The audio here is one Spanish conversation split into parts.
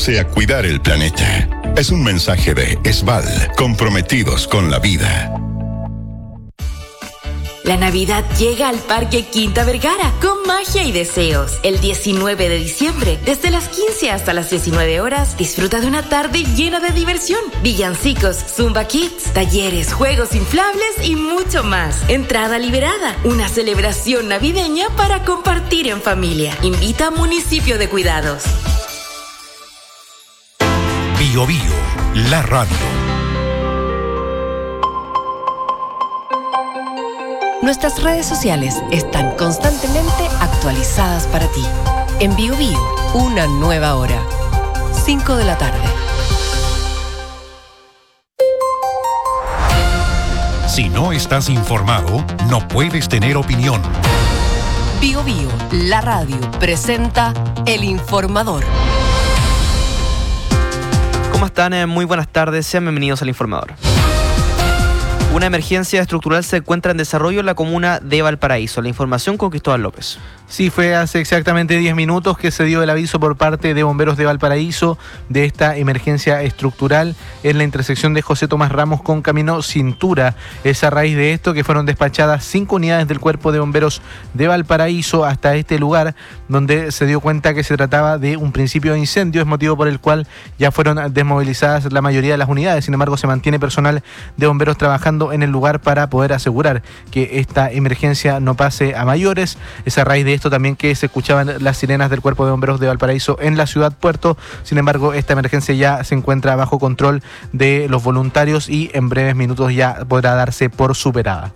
Únase a cuidar el planeta. Es un mensaje de ESVAL, comprometidos con la vida. La Navidad llega al Parque Quinta Vergara con magia y deseos. El 19 de diciembre, desde las 15 hasta las 19 horas, disfruta de una tarde llena de diversión. Villancicos, Zumba Kids, talleres, juegos inflables y mucho más. Entrada liberada. Una celebración navideña para compartir en familia. Invita a Municipio de Cuidados. Bio Bio, la radio. Nuestras redes sociales están constantemente actualizadas para ti. En Bio Bio, una nueva hora. 5 de la tarde. Si no estás informado, no puedes tener opinión. Bio Bio, la radio, presenta El Informador. ¿Cómo están? Muy buenas tardes, sean bienvenidos al Informador. Una emergencia estructural se encuentra en desarrollo en la comuna de Valparaíso. La información con Cristóbal López. Sí, fue hace exactamente 10 minutos que se dio el aviso por parte de bomberos de Valparaíso de esta emergencia estructural en la intersección de José Tomás Ramos con Camino Cintura. Es a raíz de esto que fueron despachadas 5 unidades del Cuerpo de Bomberos de Valparaíso hasta este lugar, donde se dio cuenta que se trataba de un principio de incendio, es motivo por el cual ya fueron desmovilizadas la mayoría de las unidades. Sin embargo, se mantiene personal de bomberos trabajando en el lugar para poder asegurar que esta emergencia no pase a mayores. Es a raíz de esto también que se escuchaban las sirenas del Cuerpo de Bomberos de Valparaíso en la ciudad puerto. Sin embargo, esta emergencia ya se encuentra bajo control de los voluntarios y en breves minutos ya podrá darse por superada.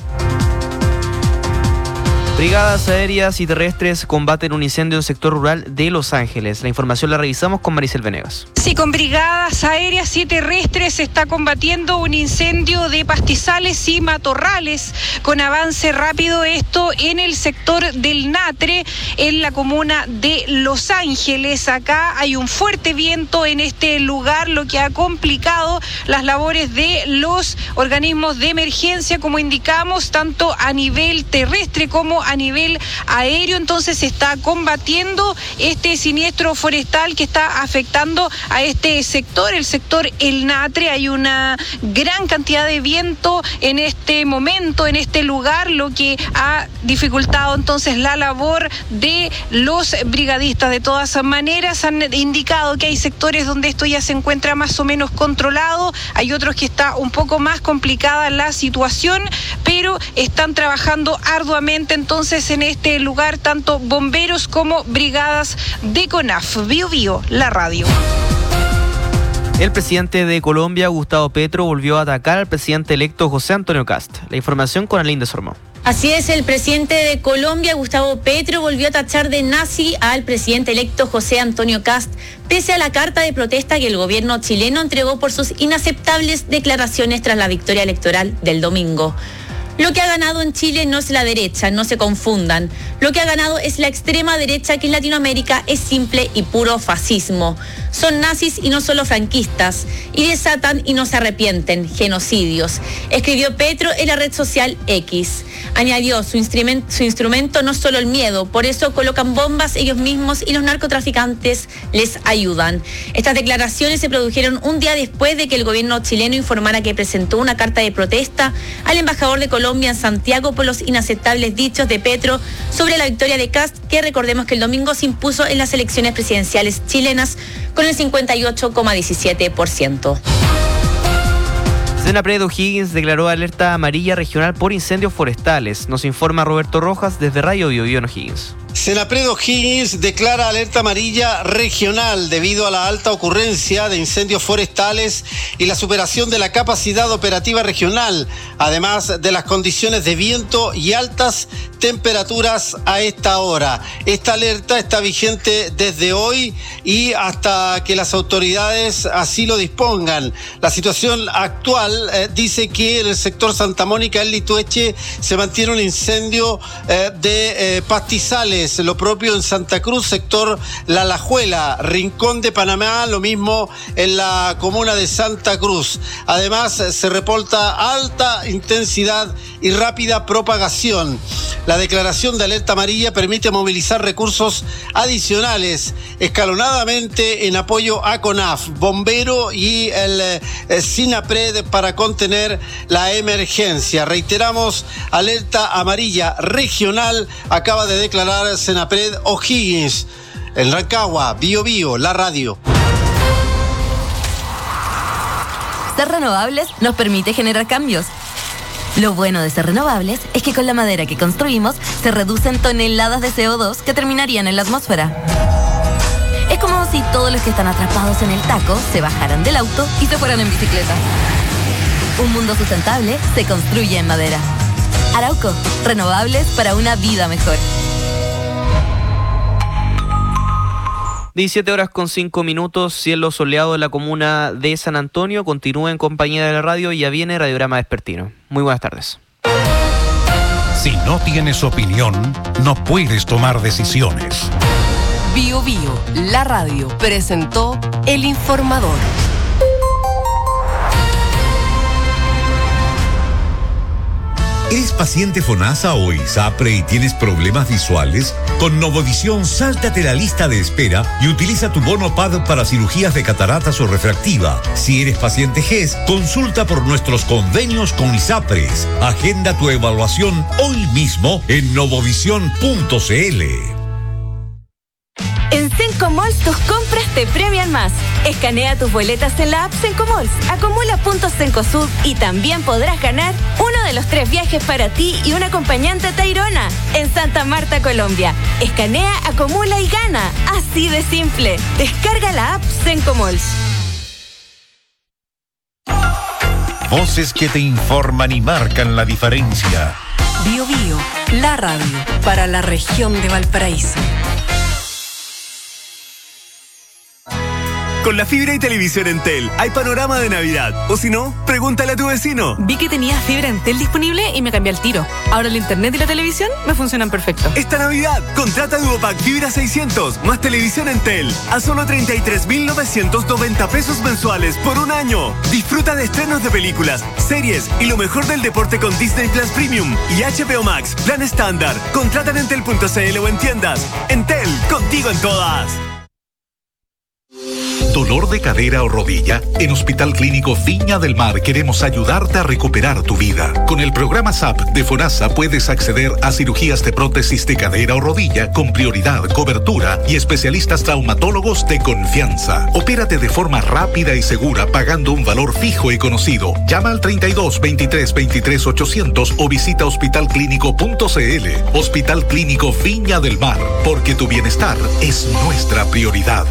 Brigadas aéreas y terrestres combaten un incendio en el sector rural de Los Ángeles. La información la revisamos con Maricel Venegas. Sí, con brigadas aéreas y terrestres se está combatiendo un incendio de pastizales y matorrales con avance rápido, esto en el sector del Natre, en la comuna de Los Ángeles. Acá hay un fuerte viento en este lugar, lo que ha complicado las labores de los organismos de emergencia, como indicamos, tanto a nivel terrestre como a nivel aéreo. Entonces se está combatiendo este siniestro forestal que está afectando a este sector, el sector El Natre. Hay una gran cantidad de viento en este momento, en este lugar, lo que ha dificultado entonces la labor de los brigadistas. De todas maneras, han indicado que hay sectores donde esto ya se encuentra más o menos controlado, hay otros que está un poco más complicada la situación, pero están trabajando arduamente entonces en este lugar, tanto bomberos como brigadas de CONAF. Bio Bio, la radio. El presidente de Colombia, Gustavo Petro, volvió a atacar al presidente electo José Antonio Kast. La información con Aline de Sormó. Así es, el presidente de Colombia, Gustavo Petro, volvió a tachar de nazi al presidente electo José Antonio Kast, pese a la carta de protesta que el gobierno chileno entregó por sus inaceptables declaraciones tras la victoria electoral del domingo. Lo que ha ganado en Chile no es la derecha, no se confundan. Lo que ha ganado es la extrema derecha, que en Latinoamérica es simple y puro fascismo. Son nazis y no solo franquistas, y desatan y no se arrepienten, genocidios, escribió Petro en la red social X. Añadió, su instrumento no es solo el miedo, por eso colocan bombas ellos mismos y los narcotraficantes les ayudan. Estas declaraciones se produjeron un día después de que el gobierno chileno informara que presentó una carta de protesta al embajador de Colombia en Santiago por los inaceptables dichos de Petro sobre la victoria de Kast, que recordemos que el domingo se impuso en las elecciones presidenciales chilenas con el 58,17%. Senapred O'Higgins declaró alerta amarilla regional por incendios forestales. Nos informa Roberto Rojas desde Radio Bio Bio en O'Higgins. Senapred O'Higgins declara alerta amarilla regional debido a la alta ocurrencia de incendios forestales y la superación de la capacidad operativa regional, además de las condiciones de viento y altas temperaturas a esta hora. Esta alerta está vigente desde hoy y hasta que las autoridades así lo dispongan. La situación actual dice que en el sector Santa Mónica, en Litueche, se mantiene un incendio de pastizales. Tales, lo propio en Santa Cruz, sector La Alajuela, Rincón de Panamá, lo mismo en la comuna de Santa Cruz. Además, se reporta alta intensidad y rápida propagación. La declaración de alerta amarilla permite movilizar recursos adicionales escalonadamente en apoyo a CONAF, Bombero y el SINAPRED para contener la emergencia. Reiteramos, alerta amarilla regional acaba de declarar SINAPRED O'Higgins. En Rancagua, Bio Bio, la radio. Ser renovables nos permite generar cambios. Lo bueno de ser renovables es que con la madera que construimos se reducen toneladas de CO2 que terminarían en la atmósfera. Es como si todos los que están atrapados en el taco se bajaran del auto y se fueran en bicicleta. Un mundo sustentable se construye en madera. Arauco, renovables para una vida mejor. 17:05, cielo soleado en la comuna de San Antonio. Continúa en compañía de la radio y ya viene Radiograma Vespertino. Muy buenas tardes. Si no tienes opinión, no puedes tomar decisiones. Bio Bio, la radio, presentó El Informador. ¿Eres paciente FONASA o ISAPRE y tienes problemas visuales? Con Novovisión, sáltate la lista de espera y utiliza tu bono PAD para cirugías de cataratas o refractiva. Si eres paciente GES, consulta por nuestros convenios con ISAPRES. Agenda tu evaluación hoy mismo en novovision.cl. En Sencomalls tus compras te premian más. Escanea tus boletas en la app Sencomalls, acumula puntos Cencosud y también podrás ganar uno de los 3 viajes para ti y un acompañante a Tayrona en Santa Marta, Colombia. Escanea, acumula y gana. Así de simple. Descarga la app Sencomalls. Voces que te informan y marcan la diferencia. Bio Bio, la radio para la región de Valparaíso. Con la fibra y televisión Entel hay panorama de Navidad. O si no, pregúntale a tu vecino. Vi que tenía fibra Entel disponible y me cambié al tiro. Ahora el internet y la televisión me funcionan perfecto. Esta Navidad, contrata Duopack Fibra 600 más televisión Entel a solo 33.990 pesos mensuales por un año. Disfruta de estrenos de películas, series y lo mejor del deporte con Disney Plus Premium y HBO Max, plan estándar. Contrata en entel.cl o en tiendas. Entel, contigo en todas. ¿Dolor de cadera o rodilla? En Hospital Clínico Viña del Mar queremos ayudarte a recuperar tu vida. Con el programa SAP de FONASA puedes acceder a cirugías de prótesis de cadera o rodilla con prioridad, cobertura y especialistas traumatólogos de confianza. Opérate de forma rápida y segura pagando un valor fijo y conocido. Llama al 32 23 23 800 o visita hospitalclínico.cl. Hospital Clínico Viña del Mar, porque tu bienestar es nuestra prioridad.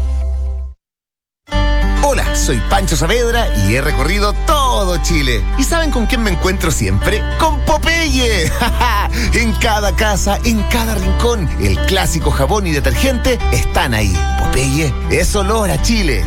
Hola, soy Pancho Saavedra y he recorrido todo Chile. ¿Y saben con quién me encuentro siempre? ¡Con Popeye! En cada casa, en cada rincón, el clásico jabón y detergente están ahí. Popeye es olor a Chile.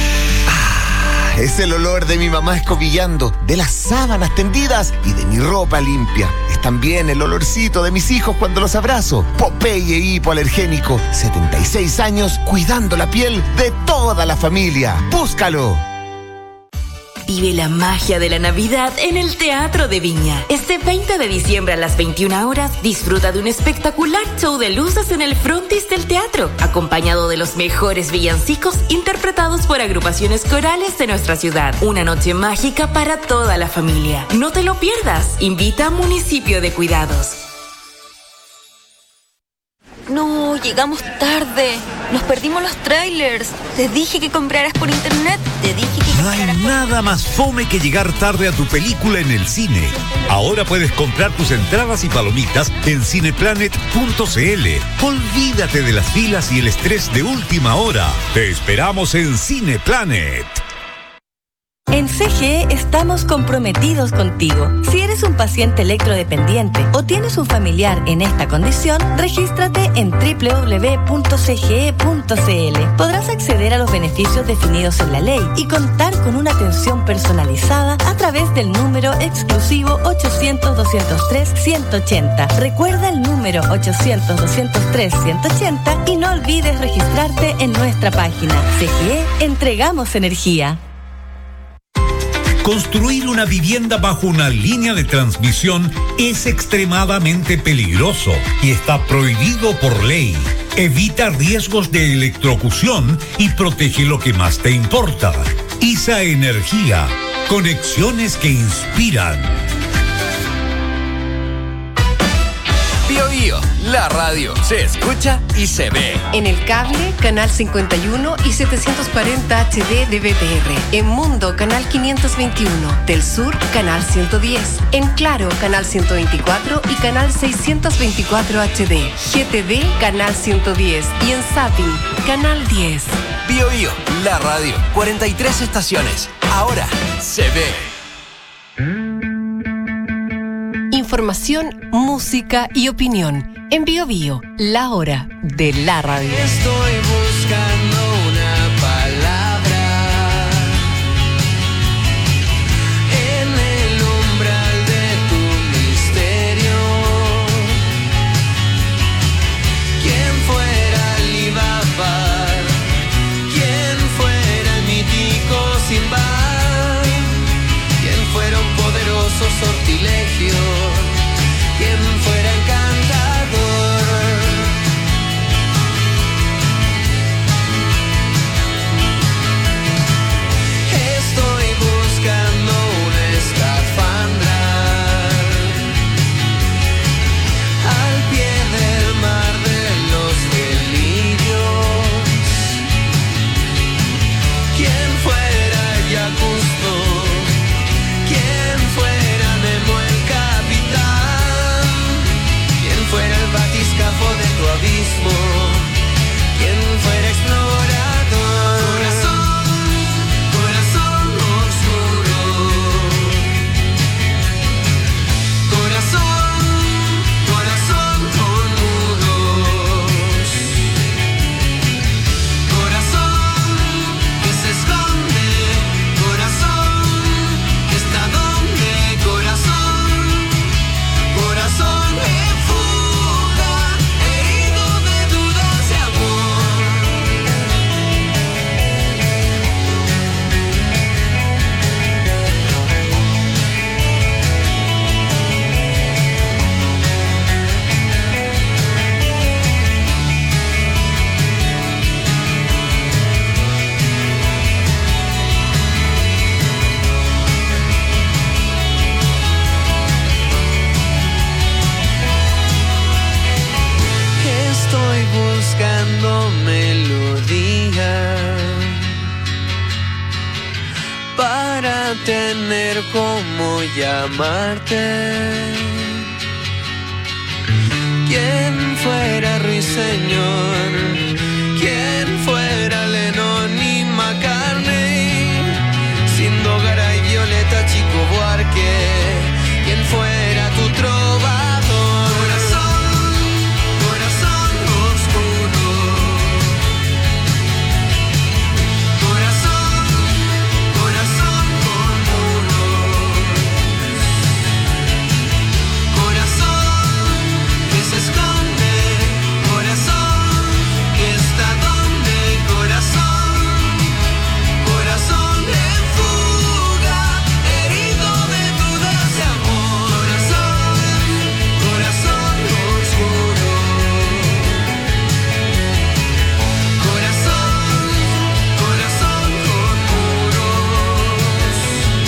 Es el olor de mi mamá escobillando, de las sábanas tendidas y de mi ropa limpia. Es también el olorcito de mis hijos cuando los abrazo. Popeye hipoalergénico, 76 años cuidando la piel de toda la familia. ¡Búscalo! Vive la magia de la Navidad en el Teatro de Viña. Este 20 de diciembre a las 21 horas, disfruta de un espectacular show de luces en el frontis del teatro, acompañado de los mejores villancicos interpretados por agrupaciones corales de nuestra ciudad. Una noche mágica para toda la familia. No te lo pierdas. Invita a Municipio de Cuidados. No, llegamos tarde. Nos perdimos los trailers. Te dije que compraras por internet. Te dije que No hay nada más fome que llegar tarde a tu película en el cine. Ahora puedes comprar tus entradas y palomitas en cineplanet.cl. Olvídate de las filas y el estrés de última hora. Te esperamos en Cineplanet. En CGE estamos comprometidos contigo. Si eres un paciente electrodependiente o tienes un familiar en esta condición, regístrate en www.cge.cl. Podrás acceder a los beneficios definidos en la ley y contar con una atención personalizada a través del número exclusivo 800-203-180. Recuerda el número 800-203-180 y no olvides registrarte en nuestra página. CGE, entregamos energía. Construir una vivienda bajo una línea de transmisión es extremadamente peligroso y está prohibido por ley. Evita riesgos de electrocución y protege lo que más te importa. ISA Energía. Conexiones que inspiran. Bio Bio, la radio se escucha y se ve. En el cable, canal 51 y 740 HD de BTR. En Mundo, canal 521. Del Sur, canal 110. En Claro, canal 124 y canal 624 HD. GTD, canal 110. Y en Zapping, canal 10. Bio Bio, la radio, 43 estaciones. Ahora se ve. Información, música y opinión. En Bio Bio, la hora de la radio. Estoy buscando una palabra en el umbral de tu misterio. ¿Quién fuera Alibaba? ¿Quién fuera el mítico Sinbad? ¿Quién fuera un poderoso sortilegio? ¿Quién fuera encantador? Estoy buscando una escafandra al pie del mar de los delirios. ¿Quién fuera Jacques Cousteau? ¿Quién fuera Nemo el capitán? ¿Quién fuera el batiscafo de tu abismo? ¿Quién fuera explorador? Corazón, corazón oscuro. Corazón, corazón con nudos. Corazón que se esconde. Corazón que está donde. Corazón, corazón en fuga, herido de dudas de amor. Estoy buscando melodía para tener cómo llamarte. ¿Quién fuera Ruiseñor? ¿Quién fuera Lennon y McCartney? Sindogaray, Violeta, Chico Buarque. ¿Quién fuera tu trovador? Corazón, corazón oscuro. Corazón, corazón con muros. Corazón que se esconde. Corazón que está donde. Corazón, corazón en fuga, herido de dudas de amor. Corazón, corazón oscuro. Corazón, corazón con muros.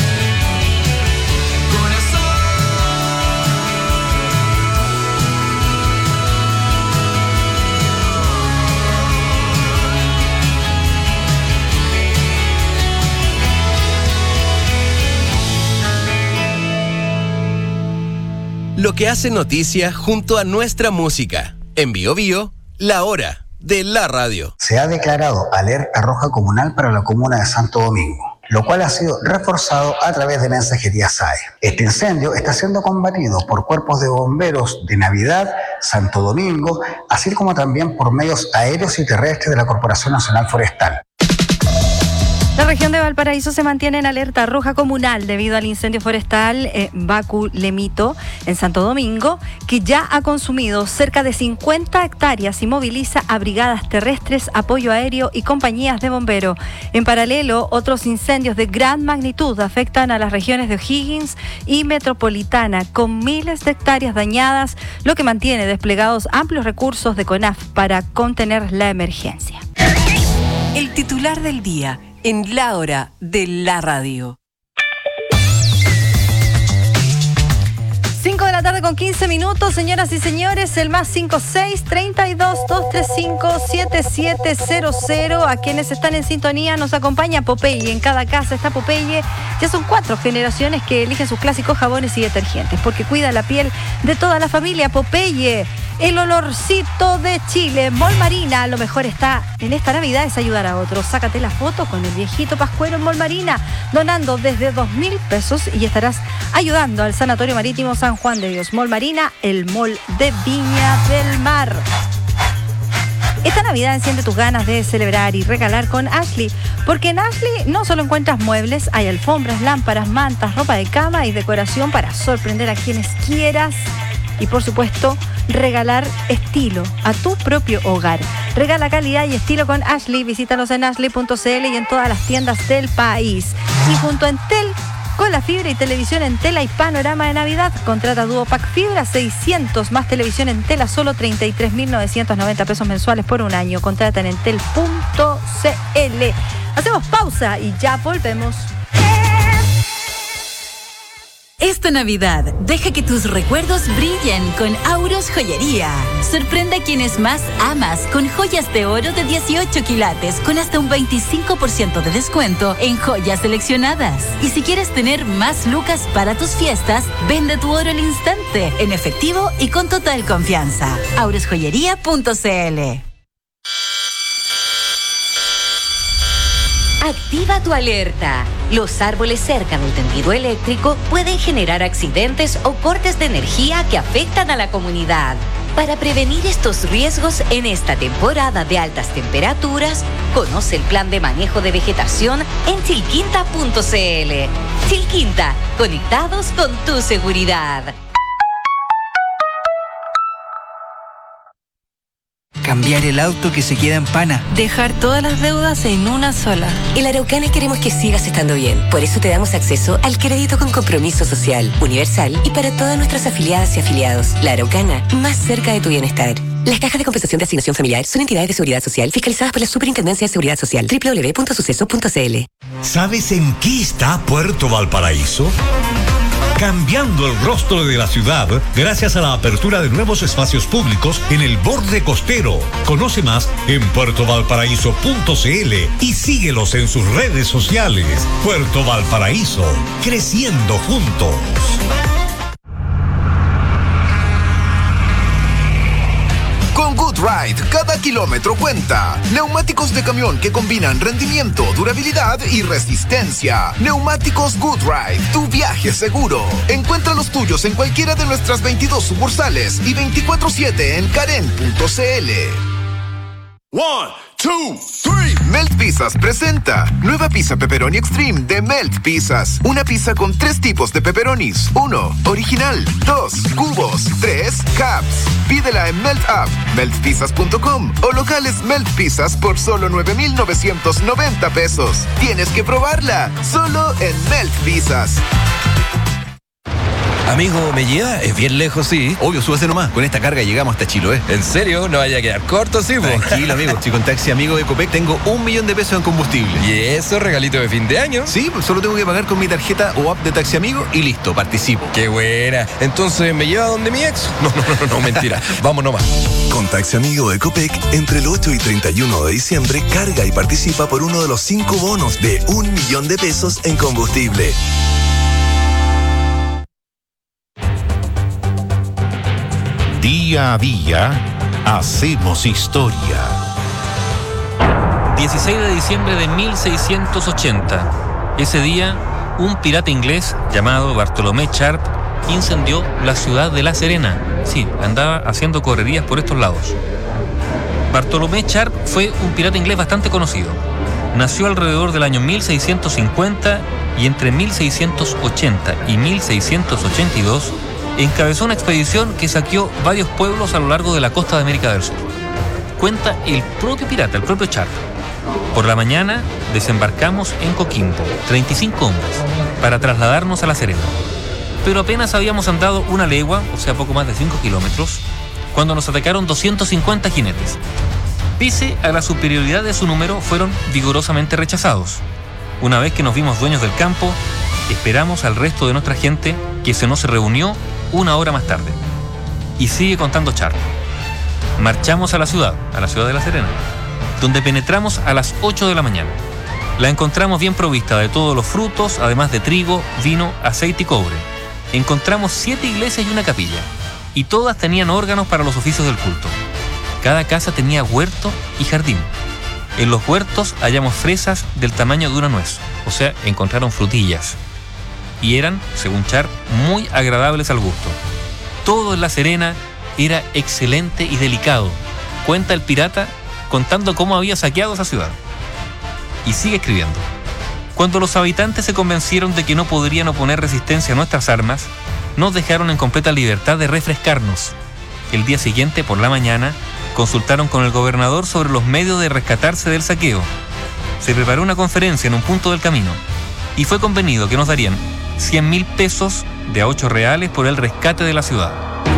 Lo que hace noticia junto a nuestra música. En Bio Bio, la hora de la radio. Se ha declarado alerta roja comunal para la comuna de Santo Domingo. lo cual ha sido reforzado a través de mensajería SAE. Este incendio está siendo combatido por cuerpos de bomberos de Navidad, Santo Domingo, así como también por medios aéreos y terrestres de la Corporación Nacional Forestal. La región de Valparaíso se mantiene en alerta roja comunal debido al incendio forestal Bacu-Lemito en Santo Domingo, que ya ha consumido cerca de 50 hectáreas y moviliza a brigadas terrestres, apoyo aéreo y compañías de bomberos. En paralelo, otros incendios de gran magnitud afectan a las regiones de O'Higgins y Metropolitana, con miles de hectáreas dañadas, lo que mantiene desplegados amplios recursos de CONAF para contener la emergencia. El titular del día en la hora de la radio. 5 de la tarde con 15 minutos, señoras y señores, el más 56-32-235-7700. A quienes están en sintonía nos acompaña Popeye. En cada casa está Popeye. Ya son 4 generaciones que eligen sus clásicos jabones y detergentes, porque cuida la piel de toda la familia. Popeye, el olorcito de Chile. Mall Marina, lo mejor está en esta Navidad es ayudar a otros. Sácate la foto con el viejito pascuero en Mall Marina, donando desde 2.000 pesos y estarás ayudando al Sanatorio Marítimo San Juan de Dios. Mall Marina, el mall de Viña del Mar. Esta Navidad enciende tus ganas de celebrar y regalar con Ashley, porque en Ashley no solo encuentras muebles, hay alfombras, lámparas, mantas, ropa de cama y decoración para sorprender a quienes quieras. Y por supuesto, regalar estilo a tu propio hogar. Regala calidad y estilo con Ashley. Visítalos en ashley.cl y en todas las tiendas del país. Y junto a Entel, con la fibra y televisión Entel hay panorama de Navidad. Contrata Duopack Fibra 600 más televisión Entel a solo 33.990 pesos mensuales por un año. Contrata en entel.cl. Hacemos pausa y ya volvemos. Esta Navidad, deja que tus recuerdos brillen con Auros Joyería. Sorprende a quienes más amas con joyas de oro de 18 quilates con hasta un 25% de descuento en joyas seleccionadas. Y si quieres tener más lucas para tus fiestas, vende tu oro al instante, en efectivo y con total confianza. aurosjoyería.cl. Activa tu alerta. Los árboles cerca del tendido eléctrico pueden generar accidentes o cortes de energía que afectan a la comunidad. Para prevenir estos riesgos en esta temporada de altas temperaturas, conoce el plan de manejo de vegetación en chilquinta.cl. Chilquinta, conectados con tu seguridad. Cambiar el auto que se queda en pana. Dejar todas las deudas en una sola. En la Araucana queremos que sigas estando bien. Por eso te damos acceso al crédito con compromiso social, universal y para todas nuestras afiliadas y afiliados. La Araucana, más cerca de tu bienestar. Las cajas de compensación de asignación familiar son entidades de seguridad social fiscalizadas por la Superintendencia de Seguridad Social. www.suceso.cl. ¿Sabes en qué está Puerto Valparaíso? Cambiando el rostro de la ciudad gracias a la apertura de nuevos espacios públicos en el borde costero. Conoce más en puertovalparaíso.cl y síguelos en sus redes sociales. Puerto Valparaíso, creciendo juntos. Con GoodRide, cada kilómetro cuenta. Neumáticos de camión que combinan rendimiento, durabilidad y resistencia. Neumáticos GoodRide, tu viaje seguro. Encuentra los tuyos en cualquiera de nuestras 22 sucursales y 24/7 en karen.cl. 1, 2, 3. Melt Pizzas presenta nueva pizza pepperoni extreme de Melt Pizzas. Una pizza con 3 tipos de pepperonis. 1, original. 2, cubos. 3, cups. Pídela en Melt App, meltpizzas.com o locales Melt Pizzas por solo 9.990 pesos. Tienes que probarla, solo en Melt Pizzas. Amigo, ¿me lleva? Es bien lejos, sí. Obvio, súbase nomás. Con esta carga llegamos hasta Chiloé. ¿En serio? ¿No vaya a quedar corto, sí, po? Tranquilo, amigo. Si con Taxi Amigo de Copec tengo 1 millón de pesos en combustible. ¿Y eso, regalito de fin de año? Sí, pues solo tengo que pagar con mi tarjeta o app de Taxi Amigo y listo, participo. ¡Qué buena! Entonces, ¿me lleva donde mi ex? No, mentira. Vamos nomás. Con Taxi Amigo de Copec, entre el 8 y 31 de diciembre, carga y participa por uno de los 5 bonos de 1 millón de pesos en combustible. Día a día, hacemos historia. 16 de diciembre de 1680. Ese día, un pirata inglés llamado Bartolomé Sharp incendió la ciudad de La Serena. Sí, andaba haciendo correrías por estos lados. Bartolomé Sharp fue un pirata inglés bastante conocido. Nació alrededor del año 1650 y entre 1680 y 1682 encabezó una expedición que saqueó varios pueblos a lo largo de la costa de América del Sur. Cuenta el propio pirata, el propio Sharp. Por la mañana desembarcamos en Coquimbo, 35 hombres, para trasladarnos a La Serena. Pero apenas habíamos andado una legua, o sea poco más de 5 kilómetros, cuando nos atacaron 250 jinetes. Pese a la superioridad de su número, fueron vigorosamente rechazados. Una vez que nos vimos dueños del campo, esperamos al resto de nuestra gente, que se nos reunió 1 hora más tarde. Y sigue contando Sharp. Marchamos a la ciudad de La Serena, donde penetramos a las 8 de la mañana. La encontramos bien provista de todos los frutos, además de trigo, vino, aceite y cobre. Encontramos 7 iglesias y una capilla, y todas tenían órganos para los oficios del culto. Cada casa tenía huerto y jardín. En los huertos hallamos fresas del tamaño de una nuez, o sea, encontraron frutillas. Y eran, según Sharp, muy agradables al gusto. Todo en La Serena era excelente y delicado, cuenta el pirata contando cómo había saqueado esa ciudad. Y sigue escribiendo. Cuando los habitantes se convencieron de que no podrían oponer resistencia a nuestras armas, nos dejaron en completa libertad de refrescarnos. El día siguiente, por la mañana, consultaron con el gobernador sobre los medios de rescatarse del saqueo. Se preparó una conferencia en un punto del camino y fue convenido que nos darían 100.000 pesos de a 8 reales por el rescate de la ciudad.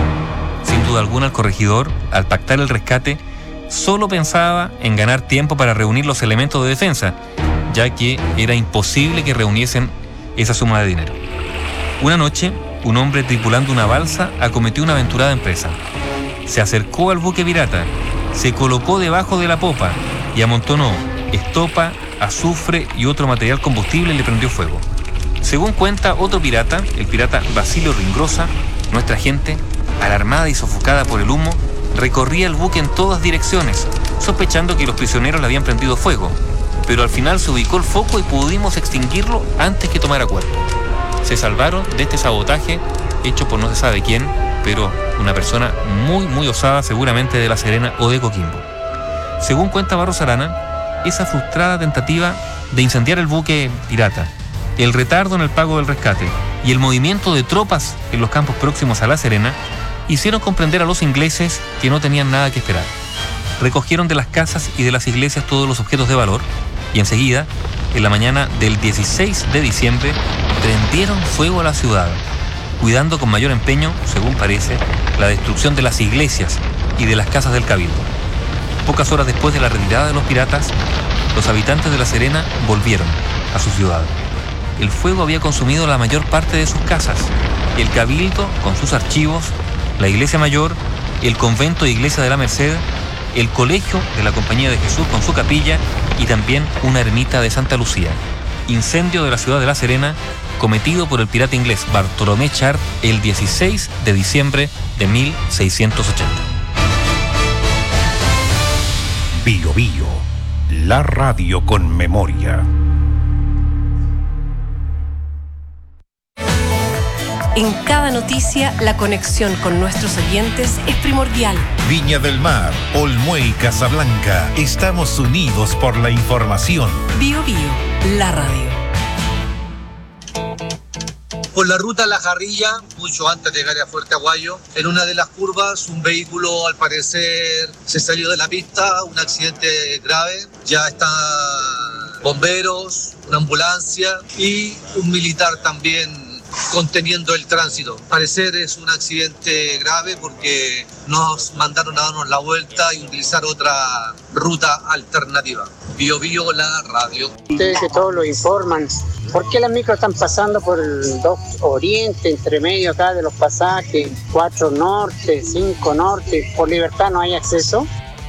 Sin duda alguna, el corregidor, al pactar el rescate, solo pensaba en ganar tiempo para reunir los elementos de defensa, ya que era imposible que reuniesen esa suma de dinero. Una noche, un hombre tripulando una balsa acometió una aventurada empresa. Se acercó al buque pirata, se colocó debajo de la popa y amontonó estopa, azufre y otro material combustible y le prendió fuego. Según cuenta otro pirata, el pirata Basilio Ringrosa, nuestra gente, alarmada y sofocada por el humo, recorría el buque en todas direcciones, sospechando que los prisioneros le habían prendido fuego, pero al final se ubicó el foco y pudimos extinguirlo antes que tomara cuerpo. Se salvaron de este sabotaje hecho por no se sabe quién, pero una persona muy osada, seguramente de La Serena o de Coquimbo. Según cuenta Barros Arana, esa frustrada tentativa de incendiar el buque pirata, el retardo en el pago del rescate y el movimiento de tropas en los campos próximos a La Serena hicieron comprender a los ingleses que no tenían nada que esperar. Recogieron de las casas y de las iglesias todos los objetos de valor y enseguida, en la mañana del 16 de diciembre, prendieron fuego a la ciudad, cuidando con mayor empeño, según parece, la destrucción de las iglesias y de las casas del cabildo. Pocas horas después de la retirada de los piratas, los habitantes de La Serena volvieron a su ciudad. El fuego había consumido la mayor parte de sus casas, el cabildo con sus archivos, la iglesia mayor, el convento e iglesia de la Merced, el colegio de la Compañía de Jesús con su capilla y también una ermita de Santa Lucía. Incendio de la ciudad de La Serena cometido por el pirata inglés Bartolomé Sharp el 16 de diciembre de 1680. Bio Bio, la radio con memoria. En cada noticia, la conexión con nuestros oyentes es primordial. Viña del Mar, Olmué y Casablanca, estamos unidos por la información. Bio Bio, la radio. Por la ruta La Jarrilla, mucho antes de llegar a Fuerte Aguayo, en una de las curvas, un vehículo al parecer se salió de la pista, un accidente grave. Ya están bomberos, una ambulancia y un militar también conteniendo el tránsito. Al parecer es un accidente grave porque nos mandaron a darnos la vuelta y utilizar otra ruta alternativa. Bio Bio, la radio. Ustedes que todos lo informan, ¿por qué las micros están pasando por el 2 Oriente, entre medio acá de los pasajes, 4 Norte, 5 Norte? ¿Por Libertad no hay acceso?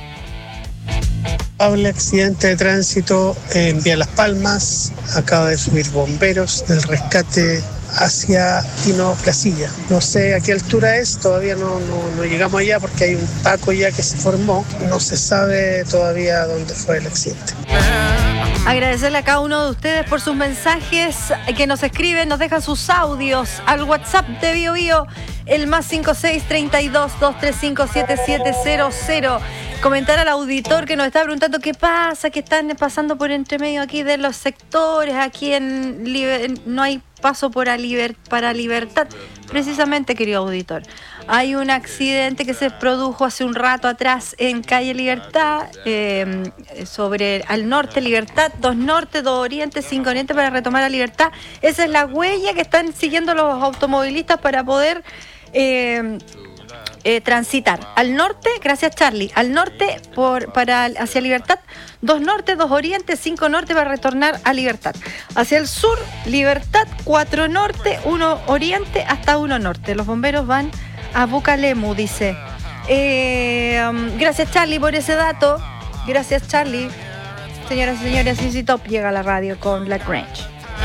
Habla accidente de tránsito en Vía Las Palmas. Acaba de subir bomberos del rescate hacia Tino Placilla. No sé a qué altura es, todavía no llegamos allá porque hay un taco ya que se formó. No se sabe todavía dónde fue el accidente. Agradecerle a cada uno de ustedes por sus mensajes que nos escriben, nos dejan sus audios al WhatsApp de Bio Bio, el +56 32 235 7700. Comentar al auditor que nos está preguntando qué pasa, que están pasando por entre medio aquí de los sectores, aquí no hay paso para Libertad. Precisamente, querido auditor, hay un accidente que se produjo hace un rato atrás en calle Libertad, sobre al norte Libertad, 2 norte, 2 oriente, 5 oriente para retomar a Libertad. Esa es la huella que están siguiendo los automovilistas para poder transitar al norte, gracias Charlie, al norte hacia Libertad, 2 norte, 2 oriente, 5 norte para retornar a Libertad. Hacia el sur, Libertad, 4 norte, 1 oriente hasta 1 norte. Los bomberos van a Bucalemu, dice. Gracias Charlie por ese dato. Gracias Charlie. Señoras y señores, CC Top llega a la radio con Black Range.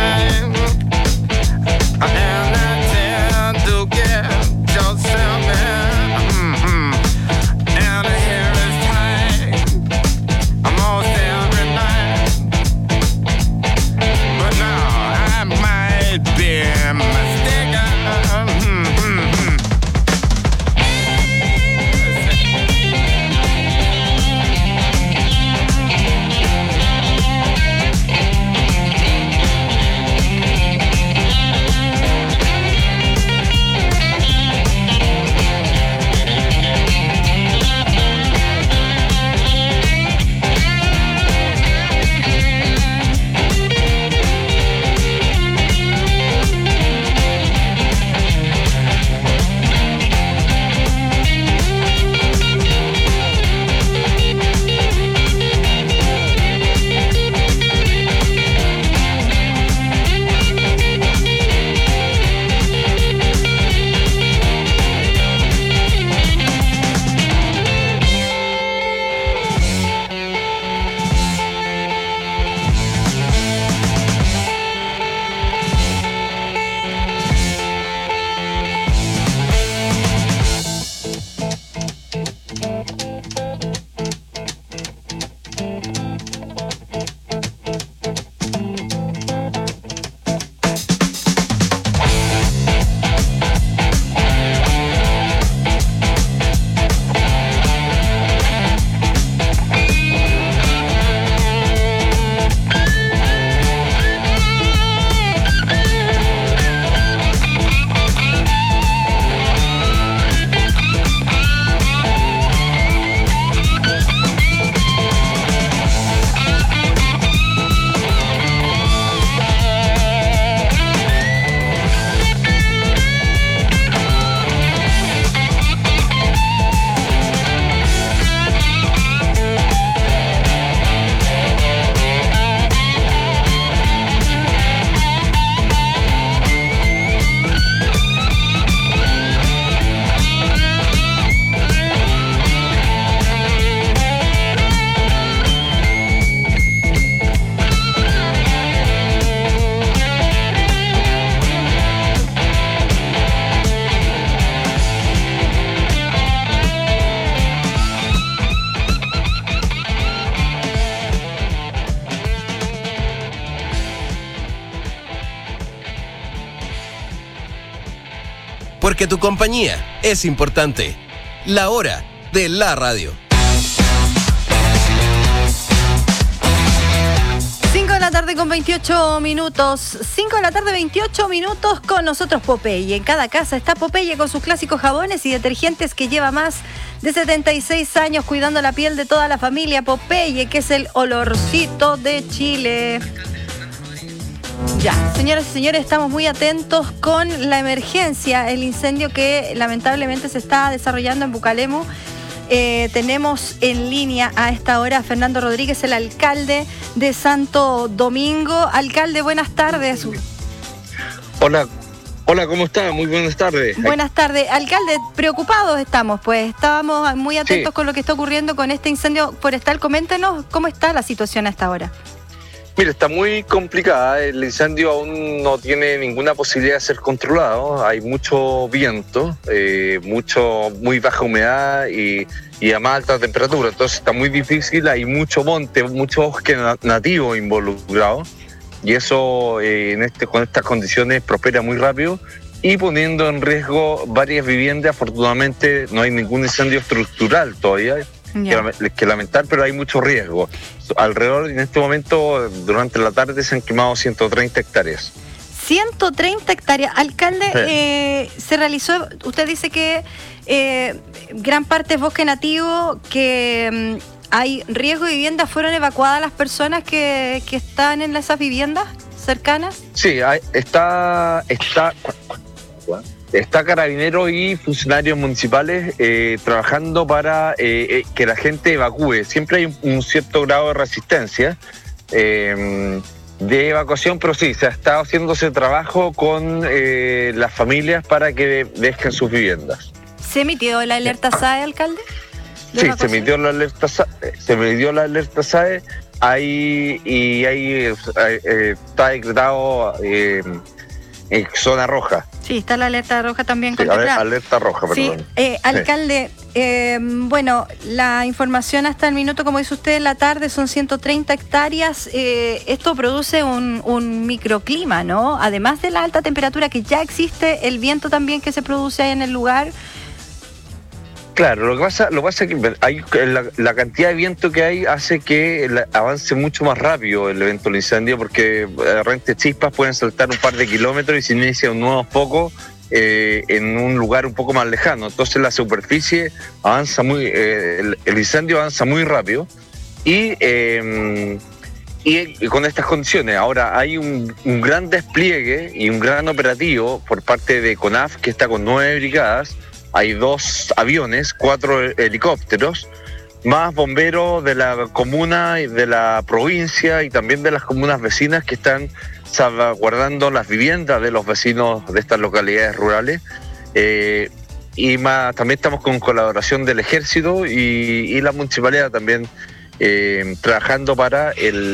Porque tu compañía es importante. La hora de la radio. 5 de la tarde con 28 minutos. 5 de la tarde, 28 minutos con nosotros Popeye. En cada casa está Popeye con sus clásicos jabones y detergentes que lleva más de 76 años cuidando la piel de toda la familia. Popeye, que es el olorcito de Chile. Ya, señoras y señores, estamos muy atentos con la emergencia, el incendio que lamentablemente se está desarrollando en Bucalemu. Tenemos en línea a esta hora a Fernando Rodríguez, el alcalde de Santo Domingo. Alcalde, buenas tardes. Hola, ¿cómo está? Muy buenas tardes. Buenas tardes. Alcalde, preocupados estamos, pues estábamos muy atentos con lo que está ocurriendo con este incendio forestal. Coméntenos cómo está la situación a esta hora. Mira, está muy complicada. El incendio aún no tiene ninguna posibilidad de ser controlado. Hay mucho viento, muy baja humedad y a más alta temperatura. Entonces está muy difícil. Hay mucho monte, mucho bosque nativo involucrado. Y eso con estas condiciones prospera muy rápido y poniendo en riesgo varias viviendas. Afortunadamente no hay ningún incendio estructural todavía que lamentar, pero hay mucho riesgo. Alrededor, en este momento, durante la tarde se han quemado 130 hectáreas. 130 hectáreas. Alcalde, se realizó, usted dice que gran parte es bosque nativo, que hay riesgo de vivienda. ¿Fueron evacuadas las personas que están en esas viviendas cercanas? Sí, está Carabineros y funcionarios municipales trabajando para que la gente evacúe. Siempre hay un cierto grado de resistencia de evacuación, pero sí, se ha estado haciendo ese trabajo con las familias para que dejen sus viviendas. ¿Se emitió la alerta SAE, alcalde? Sí, se emitió la alerta SAE. Está decretado en zona roja. Sí, está la alerta roja también contemplada. Alerta roja, perdón. Sí, alcalde, bueno, la información hasta el minuto, como dice usted, en la tarde son 130 hectáreas. Esto produce un microclima, ¿no? Además de la alta temperatura que ya existe, el viento también que se produce ahí en el lugar. Claro, lo que pasa es que la cantidad de viento que hay hace que avance mucho más rápido el evento del incendio, porque de repente chispas pueden saltar un par de kilómetros y se inicia un nuevo foco en un lugar un poco más lejano. Entonces la superficie avanza el incendio avanza muy rápido y con estas condiciones. Ahora hay un gran despliegue y un gran operativo por parte de CONAF, que está con 9 brigadas. Hay 2 aviones, 4 helicópteros, más bomberos de la comuna y de la provincia y también de las comunas vecinas que están salvaguardando las viviendas de los vecinos de estas localidades rurales. Y también estamos con colaboración del Ejército y la municipalidad también trabajando para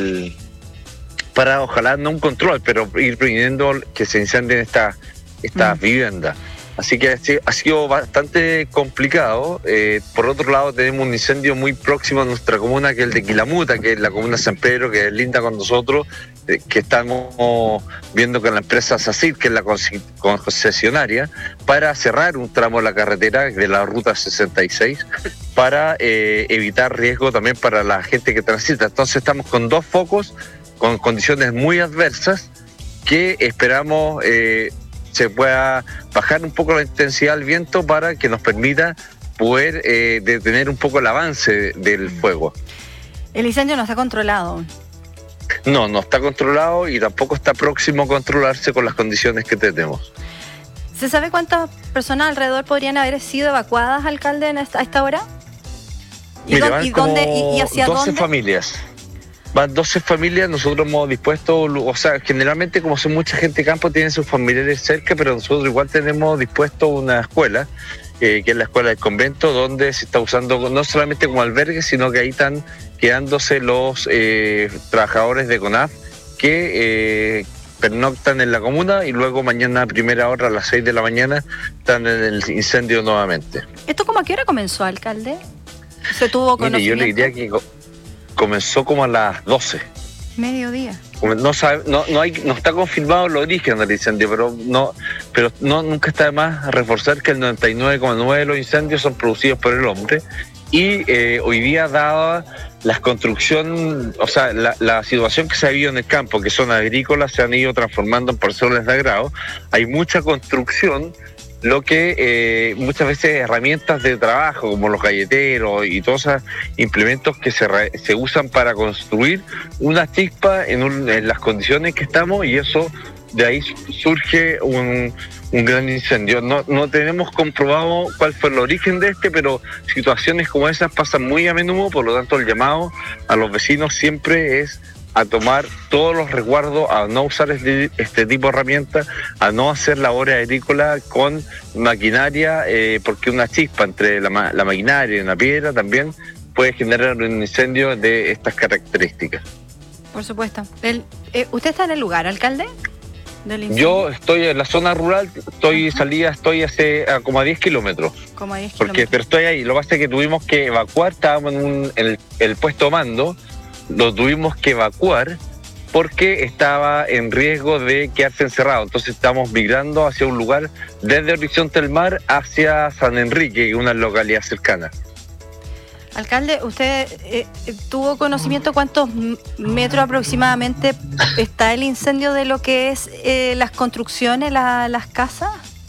ojalá no un control, pero ir previniendo que se incendien estas viviendas. Así que ha sido bastante complicado. Por otro lado, tenemos un incendio muy próximo a nuestra comuna, que es el de Quilamuta, que es la comuna de San Pedro, que es linda con nosotros, que estamos viendo con la empresa SACIR, que es la concesionaria, para cerrar un tramo de la carretera de la ruta 66, para evitar riesgo también para la gente que transita. Entonces estamos con 2 focos, con condiciones muy adversas, que esperamos se pueda bajar un poco la intensidad del viento para que nos permita poder detener un poco el avance del fuego. El incendio no está controlado. No está controlado y tampoco está próximo a controlarse con las condiciones que tenemos. ¿Se sabe cuántas personas alrededor podrían haber sido evacuadas, alcalde, a esta hora? ¿Y hacia 12 dónde? Familias. Van 12 familias, nosotros hemos dispuesto, o sea, generalmente como son mucha gente de campo, tienen sus familiares cerca, pero nosotros igual tenemos dispuesto una escuela, que es la escuela del convento, donde se está usando no solamente como albergue, sino que ahí están quedándose los trabajadores de CONAF que pernoctan en la comuna y luego mañana a primera hora, a las 6 de la mañana, están en el incendio nuevamente. ¿Esto como a qué hora comenzó, alcalde? ¿Se tuvo conocimiento? Mire, yo le diría que comenzó como a las 12. Mediodía. No está confirmado el origen del incendio, pero nunca está de más reforzar que el 99,9% de los incendios son producidos por el hombre. Y hoy día, dada la construcción, o sea, la situación que se ha vivido en el campo, que son agrícolas, se han ido transformando en parcelas de agrado, hay mucha construcción, lo que muchas veces herramientas de trabajo como los galleteros y todos esos implementos que se usan para construir una chispa en las condiciones que estamos, y eso de ahí surge un gran incendio. No tenemos comprobado cuál fue el origen de pero situaciones como esas pasan muy a menudo, por lo tanto el llamado a los vecinos siempre es a tomar todos los resguardos, a no usar este tipo de herramientas, a no hacer labores agrícolas con maquinaria, porque una chispa entre la maquinaria y una piedra también puede generar un incendio de estas características. Por supuesto. ¿Usted está en el lugar, alcalde? Yo estoy en la zona rural, estoy hace como a 10 kilómetros. Como a 10 kilómetros. Pero estoy ahí, lo que pasa es que tuvimos que evacuar, estábamos en el puesto de mando, lo tuvimos que evacuar porque estaba en riesgo de quedarse encerrado. Entonces estamos migrando hacia un lugar desde Horizonte del Mar hacia San Enrique, una localidad cercana. Alcalde, ¿usted tuvo conocimiento cuántos metros aproximadamente está el incendio de lo que es las construcciones, las casas?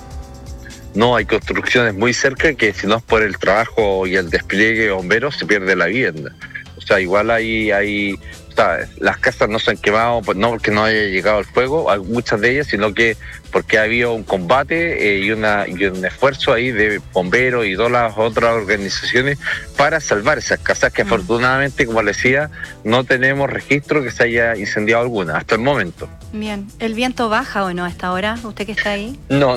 No, hay construcciones muy cerca que si no es por el trabajo y el despliegue de bomberos se pierde la vivienda. O sea, igual hay las casas no se han quemado, no porque no haya llegado el fuego, muchas de ellas, sino que porque ha habido un combate y un esfuerzo ahí de bomberos y todas las otras organizaciones para salvar esas casas que afortunadamente, como les decía, no tenemos registro que se haya incendiado alguna hasta el momento. Bien, ¿el viento baja o no a esta hora? ¿Usted que está ahí? No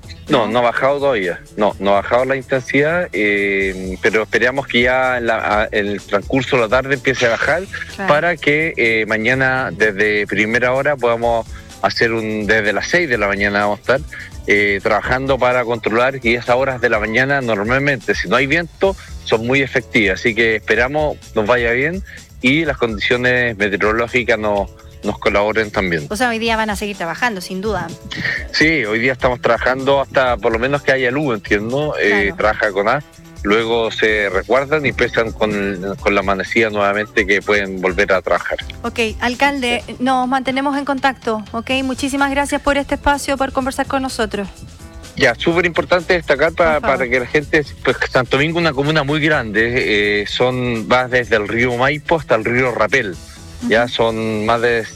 ha bajado todavía, no ha bajado la intensidad, pero esperamos que ya en el transcurso de la tarde empiece a bajar, claro, para que mañana desde primera hora podamos hacer desde las 6 de la mañana vamos a estar trabajando para controlar, y esas horas de la mañana normalmente, si no hay viento, son muy efectivas, así que esperamos nos vaya bien y las condiciones meteorológicas nos colaboren también. O sea, hoy día van a seguir trabajando, sin duda. Sí, hoy día estamos trabajando hasta por lo menos que haya luz, entiendo. Claro. Trabaja con A, luego se resguardan y empiezan con la amanecida nuevamente, que pueden volver a trabajar. Ok, alcalde, nos mantenemos en contacto, ok. Muchísimas gracias por este espacio, por conversar con nosotros. Ya, súper importante destacar para que la gente, pues Santo Domingo es una comuna muy grande, va desde el río Maipo hasta el río Rapel. Ya son más de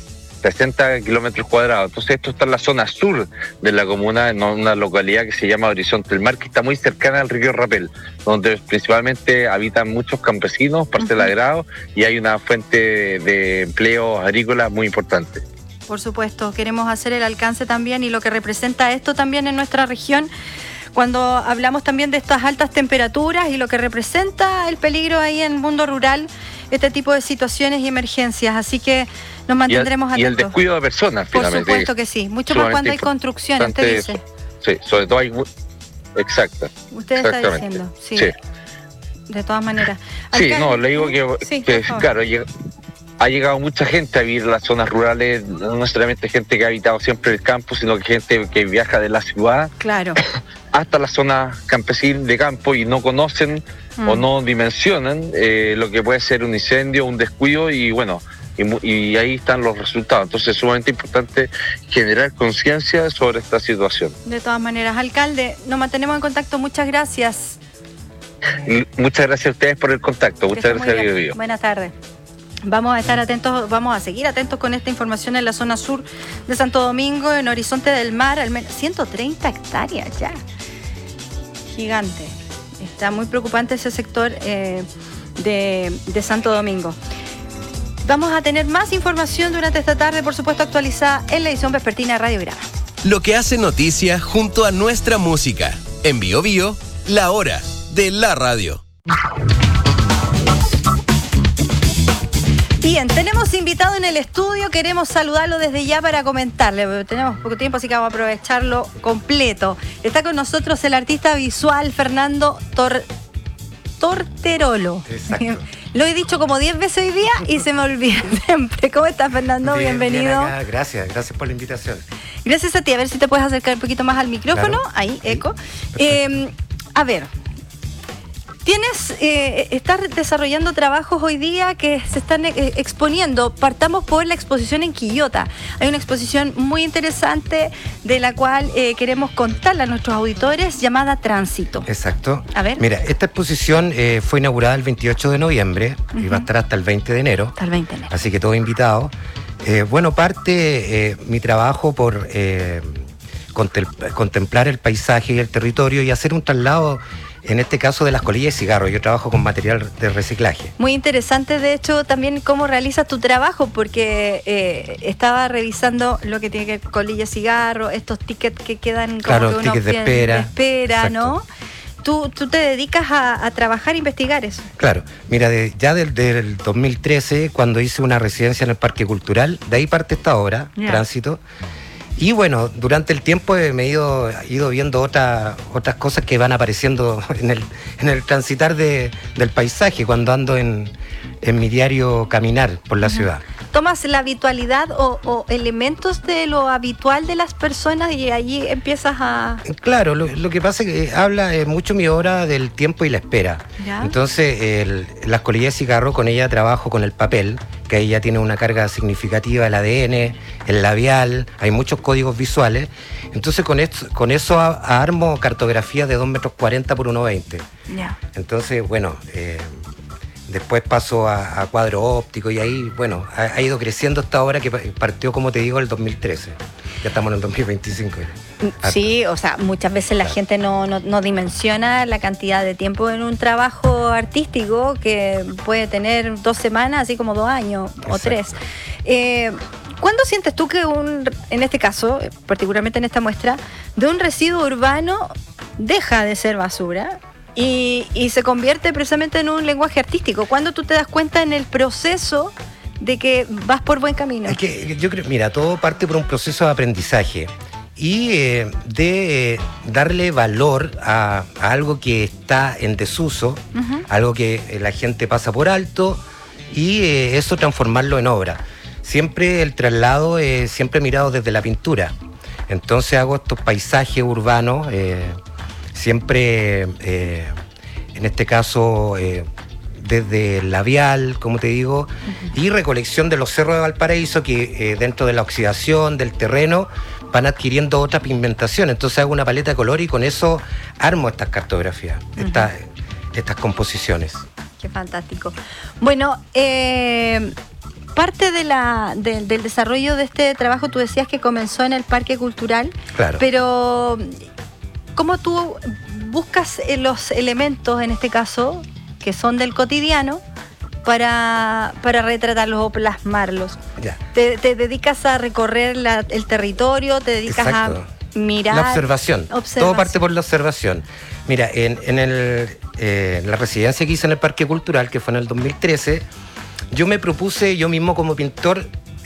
60 kilómetros cuadrados. Entonces esto está en la zona sur de la comuna, en una localidad que se llama Horizonte del Mar, que está muy cercana al río Rapel, donde principalmente habitan muchos campesinos, parcelagrados, y hay una fuente de empleos agrícolas muy importante. Por supuesto, queremos hacer el alcance también y lo que representa esto también en nuestra región, cuando hablamos también de estas altas temperaturas y lo que representa el peligro ahí en el mundo rural, este tipo de situaciones y emergencias. Así que nos mantendremos atentos. Y el descuido de personas, finalmente. Por supuesto que sí. Mucho más cuando hay construcciones, usted dice. Sí, sobre todo hay... Exacto. Usted está diciendo, sí. De todas maneras. Sí, le digo que claro, ha llegado mucha gente a vivir en las zonas rurales, no necesariamente gente que ha habitado siempre el campo, sino que gente que viaja de la ciudad, claro, hasta la zona campesina de campo y no conocen o no dimensionan lo que puede ser un incendio, un descuido, y bueno, y ahí están los resultados. Entonces es sumamente importante generar conciencia sobre esta situación. De todas maneras, alcalde, nos mantenemos en contacto. Muchas gracias. Muchas gracias a ustedes por el contacto. Muchas gracias a Bio. Buenas tardes. Vamos a estar atentos, vamos a seguir atentos con esta información en la zona sur de Santo Domingo, en Horizonte del Mar, al menos 130 hectáreas ya. Gigante. Está muy preocupante ese sector de Santo Domingo. Vamos a tener más información durante esta tarde, por supuesto actualizada en la edición vespertina de Radio Grama. Lo que hace noticia junto a nuestra música. En Bio Bio, la hora de la radio. Bien, tenemos invitado en el estudio, queremos saludarlo desde ya para comentarle, tenemos poco tiempo así que vamos a aprovecharlo completo. Está con nosotros el artista visual Fernando Torterolo. Exacto. Lo he dicho como 10 veces hoy día y se me olvida siempre. ¿Cómo estás, Fernando? Bienvenido. Bien, gracias por la invitación. Gracias a ti, a ver si te puedes acercar un poquito más al micrófono, claro. Ahí, eco. A ver, estás desarrollando trabajos hoy día que se están exponiendo. Partamos por la exposición en Quillota. Hay una exposición muy interesante de la cual queremos contarle a nuestros auditores, llamada Tránsito. Exacto. A ver. Mira, esta exposición fue inaugurada el 28 de noviembre y va a estar hasta el 20 de enero. Hasta el 20 de enero. Así que todo invitado. Parte mi trabajo por contemplar el paisaje y el territorio y hacer un traslado, en este caso de las colillas de cigarro. Yo trabajo con material de reciclaje. Muy interesante, de hecho, también cómo realizas tu trabajo, porque estaba revisando lo que tiene que ver con colillas de cigarro, estos tickets que quedan como claro, que uno tickets de espera, ¿no? tú te dedicas a trabajar e investigar eso. Claro, mira, ya del 2013, cuando hice una residencia en el Parque Cultural, de ahí parte esta obra, Tránsito. Y bueno, durante el tiempo me he ido viendo otras cosas que van apareciendo en el transitar del paisaje, cuando ando en mi diario caminar por la ciudad. Tomas la habitualidad o elementos de lo habitual de las personas y allí empiezas a... Claro, lo que pasa es que habla mucho mi obra del tiempo y la espera. ¿Ya? Entonces, las colillas de cigarro, con ella trabajo con el papel, que ahí ya tiene una carga significativa, el ADN, el labial, hay muchos códigos visuales. Entonces con eso armo cartografías de 2,40 metros por 1,20. Ya. Entonces, bueno, después paso a cuadro óptico y ahí, bueno, ha ido creciendo esta obra que partió, como te digo, el 2013. Ya estamos en el 2025. Sí, o sea, muchas veces la gente no dimensiona la cantidad de tiempo en un trabajo artístico que puede tener 2 semanas, así como 2 años. Exacto. O 3. ¿Cuándo sientes tú que en este caso, particularmente en esta muestra, de un residuo urbano deja de ser basura y se convierte precisamente en un lenguaje artístico? ¿Cuándo tú te das cuenta en el proceso de que vas por buen camino? Es que yo creo, mira, todo parte por un proceso de aprendizaje y de darle valor a algo que está en desuso, algo que la gente pasa por alto y eso transformarlo en obra. Siempre el traslado, siempre mirado desde la pintura. Entonces hago estos paisajes urbanos, siempre, en este caso, desde el labial, como te digo, y recolección de los cerros de Valparaíso que dentro de la oxidación del terreno van adquiriendo otra pigmentación. Entonces hago una paleta de color y con eso armo estas cartografías, estas composiciones. Qué fantástico. Bueno, parte del desarrollo de este trabajo, tú decías que comenzó en el Parque Cultural, claro. Pero ¿cómo tú buscas los elementos, en este caso, que son del cotidiano, para retratarlos o plasmarlos? Ya. ¿Te dedicas a recorrer el territorio? ¿Te dedicas Exacto. a mirar? La observación. Todo parte por la observación. Mira, en la residencia que hice en el Parque Cultural, que fue en el 2013, yo me propuse yo mismo como pintor,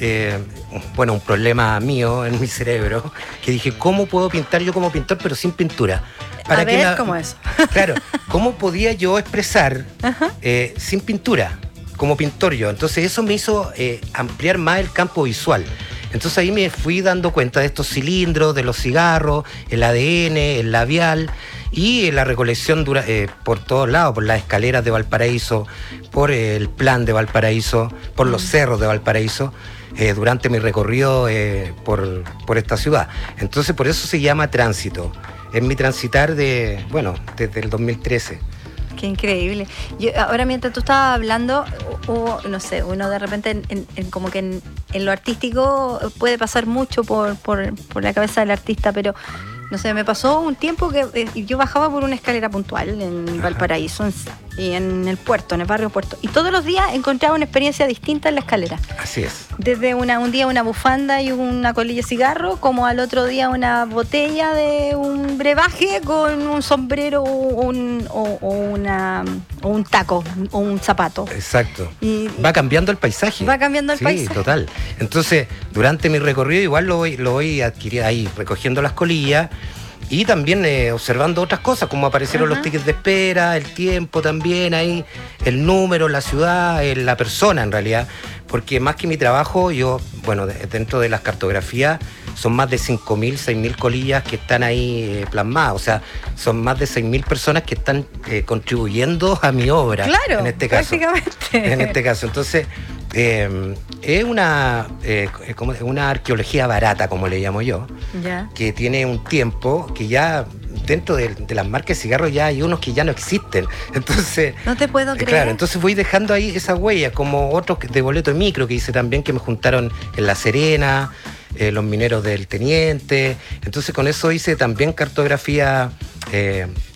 un problema mío en mi cerebro, que dije, ¿cómo puedo pintar yo como pintor pero sin pintura? A ver, ¿cómo es? Claro, ¿cómo podía yo expresar sin pintura, como pintor yo? Entonces eso me hizo ampliar más el campo visual. Entonces ahí me fui dando cuenta de estos cilindros, de los cigarros, el ADN, el labial y la recolección por todos lados, por las escaleras de Valparaíso, por el plan de Valparaíso, por los cerros de Valparaíso, durante mi recorrido por esta ciudad. Entonces por eso se llama Tránsito. Es mi transitar desde el 2013. Qué increíble. Ahora, mientras tú estabas hablando, no sé, uno de repente como que en lo artístico puede pasar mucho por la cabeza del artista, pero no sé, me pasó un tiempo que yo bajaba por una escalera puntual en Valparaíso y en el puerto, en el barrio Puerto, y todos los días encontraba una experiencia distinta en la escalera. Así es. Desde un día una bufanda y una colilla de cigarro, como al otro día una botella de un brebaje con un sombrero o un taco o un zapato. Exacto. Y va cambiando el paisaje. Va cambiando el paisaje. Sí, total. Entonces, durante mi recorrido igual lo voy adquiriendo ahí, recogiendo las colillas y también observando otras cosas, como aparecieron los tickets de espera, el tiempo también ahí, el número, la ciudad, la persona en realidad. Porque más que mi trabajo, dentro de las cartografías, son más de 5.000, 6.000 colillas que están ahí plasmadas. O sea, son más de 6.000 personas que están contribuyendo a mi obra. Claro, en este caso. prácticamente. En este caso. Entonces, es una arqueología barata, como le llamo yo, ya. Que tiene un tiempo que ya dentro de las marcas de cigarros ya hay unos que ya no existen. Entonces, no te puedo creer. Claro, entonces voy dejando ahí esas huellas, como otros de boleto de micro que hice también, que me juntaron en La Serena, los mineros del Teniente. Entonces con eso hice también cartografía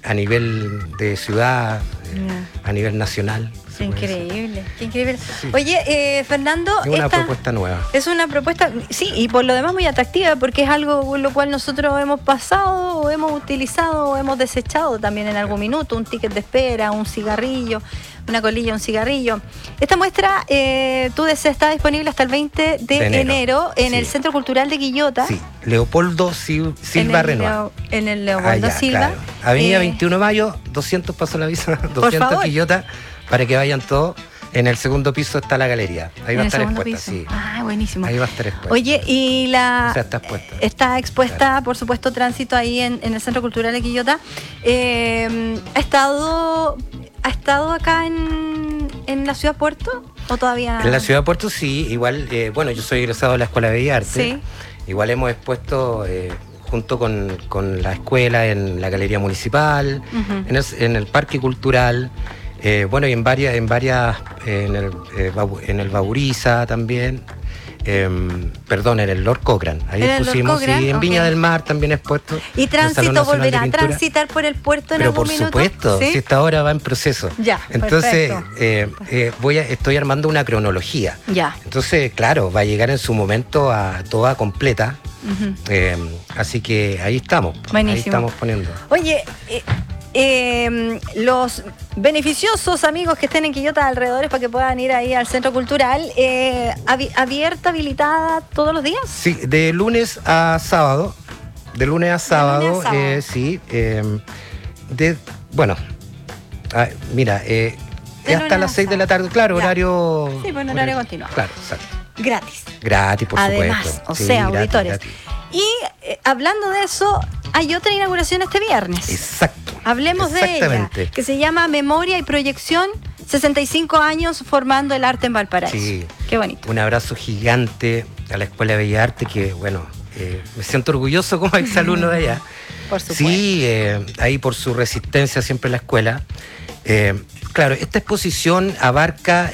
a nivel de ciudad, a nivel nacional. Qué increíble, qué increíble. Sí. Oye, Fernando, es una propuesta nueva. Es una propuesta, sí, y por lo demás muy atractiva, porque es algo con lo cual nosotros hemos pasado, o hemos utilizado, o hemos desechado también en algún minuto, un ticket de espera, un cigarrillo, una colilla, un cigarrillo. Esta muestra, está disponible hasta el 20 de enero en el Centro Cultural de Quillota. Sí, Leopoldo Silva Renoir. En el Leopoldo Silva. Claro. Avenida 21 de Mayo, 200 paso la visa, 200 Quillota, para que vayan todos. En el segundo piso está la galería. Ahí va a estar expuesta, sí. Ah, buenísimo. Ahí va a estar expuesta. Oye, y está expuesta, claro. Por supuesto, tránsito ahí en el Centro Cultural de Quillota. ¿Ha estado acá en la Ciudad de Puerto o todavía? En la Ciudad de Puerto sí, igual, yo soy egresado de la Escuela de Bellas Artes. Sí. Igual hemos expuesto junto con la escuela en la Galería Municipal, en el Parque Cultural. Y en el Bauriza también, en el Lord Cochrane, ahí pusimos, y en Viña del Mar también expuesto. ¿Y tránsito volverá a transitar por el puerto en algún minuto? Por supuesto, ¿sí? Si esta hora va en proceso. Ya, entonces, estoy armando una cronología. Ya. Entonces, claro, va a llegar en su momento a toda completa. Así que ahí estamos. Buenísimo. Ahí estamos poniendo. Oye, los beneficiosos amigos que estén en Quillota alrededores para que puedan ir ahí al Centro Cultural, abierta, habilitada todos los días. Sí, de lunes a sábado. Sí. Hasta las 6 de la tarde, claro, horario. Sí, horario continuo. Claro, exacto. Gratis, por además, supuesto. O sea, auditores. Gratis. Y hablando de eso, hay otra inauguración este viernes. Exacto. Hablemos de ella, que se llama Memoria y Proyección, 65 años formando el arte en Valparaíso. Sí. Qué bonito. Un abrazo gigante a la Escuela de Bellas Artes, que me siento orgulloso como exalumno de allá. Por supuesto. Sí, ahí por su resistencia siempre en la escuela. Claro, esta exposición abarca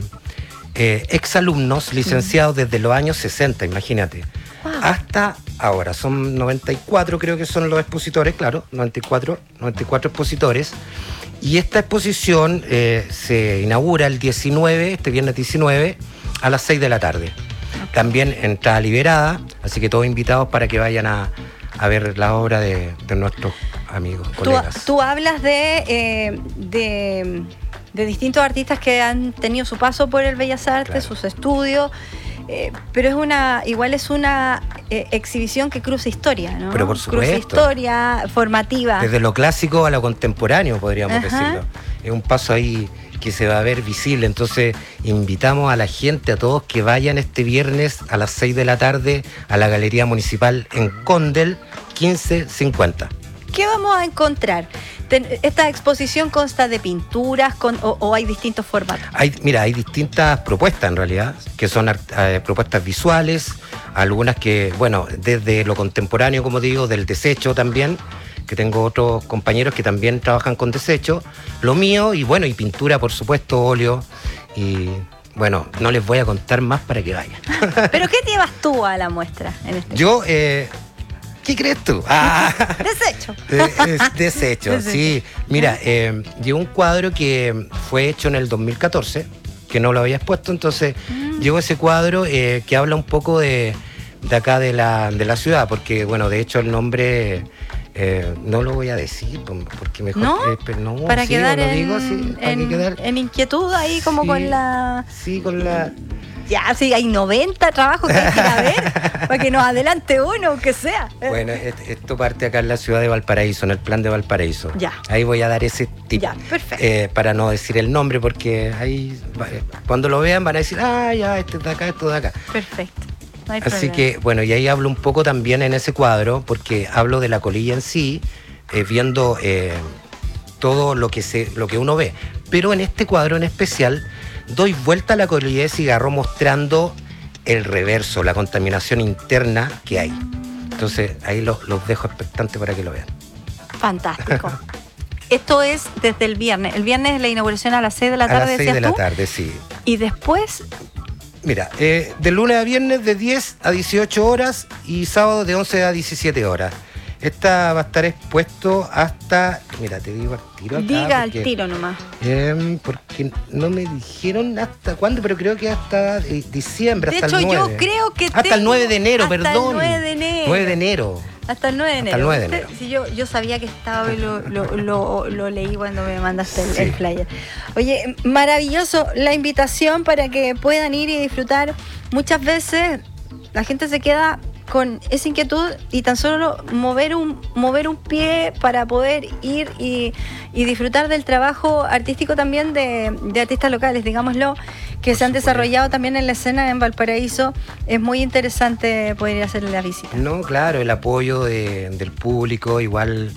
exalumnos licenciados desde los años 60, imagínate. Wow. Hasta ahora, son 94 creo que son los expositores, claro, 94 expositores. Y esta exposición se inaugura este viernes 19, a las 6 de la tarde. Okay. También entrada liberada, así que todos invitados para que vayan a ver la obra de nuestros amigos, colegas. Tú hablas de distintos artistas que han tenido su paso por el Bellas Artes, claro, sus estudios. Pero es una exhibición que cruza historia, ¿no? Pero por supuesto. Cruza historia formativa. Desde lo clásico a lo contemporáneo, podríamos decirlo. Es un paso ahí que se va a ver visible. Entonces, invitamos a la gente, a todos, que vayan este viernes a las 6 de la tarde a la Galería Municipal en Condel 1550. ¿Qué vamos a encontrar? ¿Esta exposición consta de pinturas o hay distintos formatos? Hay distintas propuestas en realidad, que son propuestas visuales, algunas que, desde lo contemporáneo, como digo, del desecho también, que tengo otros compañeros que también trabajan con desecho, lo mío, y pintura, por supuesto, óleo, y no les voy a contar más para que vayan. ¿Pero qué llevas tú a la muestra en este Yo, ¿qué crees tú? Desecho. Desecho, sí. Mira, llevo un cuadro que fue hecho en el 2014, que no lo había expuesto, entonces llevo ese cuadro que habla un poco de acá de la ciudad, porque, de hecho el nombre no lo voy a decir, porque mejor... ¿No? Para quedar en inquietud ahí como sí, con la... Sí, con la... Ya, sí, hay 90 trabajos que hay que ir a ver para que nos adelante uno, aunque sea. Bueno, esto parte acá en la ciudad de Valparaíso, en el plan de Valparaíso. Ya. Ahí voy a dar ese tip. Ya, perfecto. Para no decir el nombre, porque ahí cuando lo vean van a decir, este es de acá, esto de acá. Perfecto. No hay Así problema. que, y ahí hablo un poco también en ese cuadro, porque hablo de la colilla en sí, viendo todo lo que uno ve. Pero en este cuadro en especial, doy vuelta a la colilla de cigarro mostrando el reverso, la contaminación interna que hay. Entonces, ahí los dejo expectantes para que lo vean. Fantástico. Esto es desde el viernes. El viernes es la inauguración a las 6 de la tarde, a las 6 de la tarde, sí. Y después... Mira, de lunes a viernes de 10 a 18 horas y sábado de 11 a 17 horas. Esta va a estar expuesto hasta, mira, te digo al tiro acá. Diga al tiro nomás. Porque no me dijeron hasta cuándo, pero creo que hasta diciembre, hasta el 9. De hecho, yo creo que hasta el 9 de enero, hasta perdón. el 9 de enero. 9 de enero. Hasta el 9 de enero. Hasta el 9 de enero. Sí, yo sabía que estaba y lo leí cuando me mandaste el flyer. Oye, maravilloso la invitación para que puedan ir y disfrutar. Muchas veces la gente se queda con esa inquietud y tan solo mover un pie para poder ir y disfrutar del trabajo artístico también de artistas locales, digámoslo, que se han desarrollado también en la escena en Valparaíso. Es muy interesante poder ir a hacerle la visita. No, claro, el apoyo del público, igual,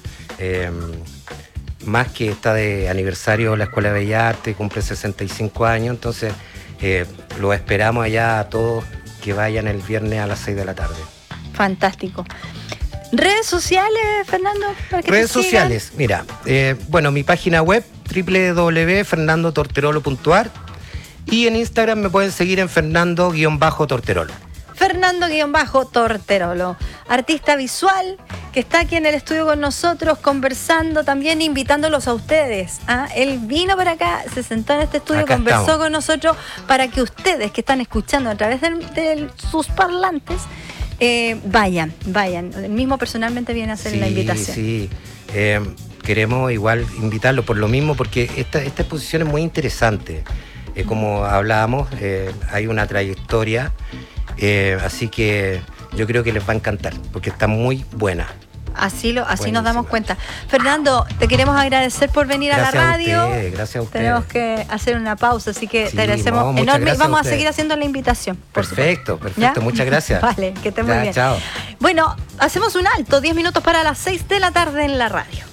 más que está de aniversario la Escuela de Bellas Artes, cumple 65 años, entonces lo esperamos allá a todos que vayan el viernes a las 6 de la tarde. Fantástico. ¿Redes sociales, Fernando? Redes sociales, mira, mi página web www.fernandotorterolo.ar y en Instagram me pueden seguir en Fernando-Torterolo. Fernando-Torterolo, artista visual que está aquí en el estudio con nosotros conversando también, invitándolos a ustedes. Él vino para acá, se sentó en este estudio, acá conversó estamos con nosotros para que ustedes que están escuchando a través de sus parlantes vayan. Él mismo personalmente viene a hacer la invitación. Sí, queremos igual invitarlo por lo mismo, porque esta exposición es muy interesante. Como hablábamos, hay una trayectoria, así que yo creo que les va a encantar, porque está muy buena. Así nos damos cuenta. Fernando, te queremos agradecer por venir a la radio. Gracias a usted. Tenemos que hacer una pausa, así que te agradecemos enorme. Vamos a seguir haciendo la invitación. Perfecto, ¿ya? Muchas gracias. Vale, que estés muy bien. Chao. Bueno, hacemos un alto, 10 minutos para las 6 de la tarde en la radio.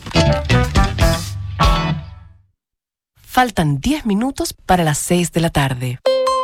Faltan 10 minutos para las 6 de la tarde.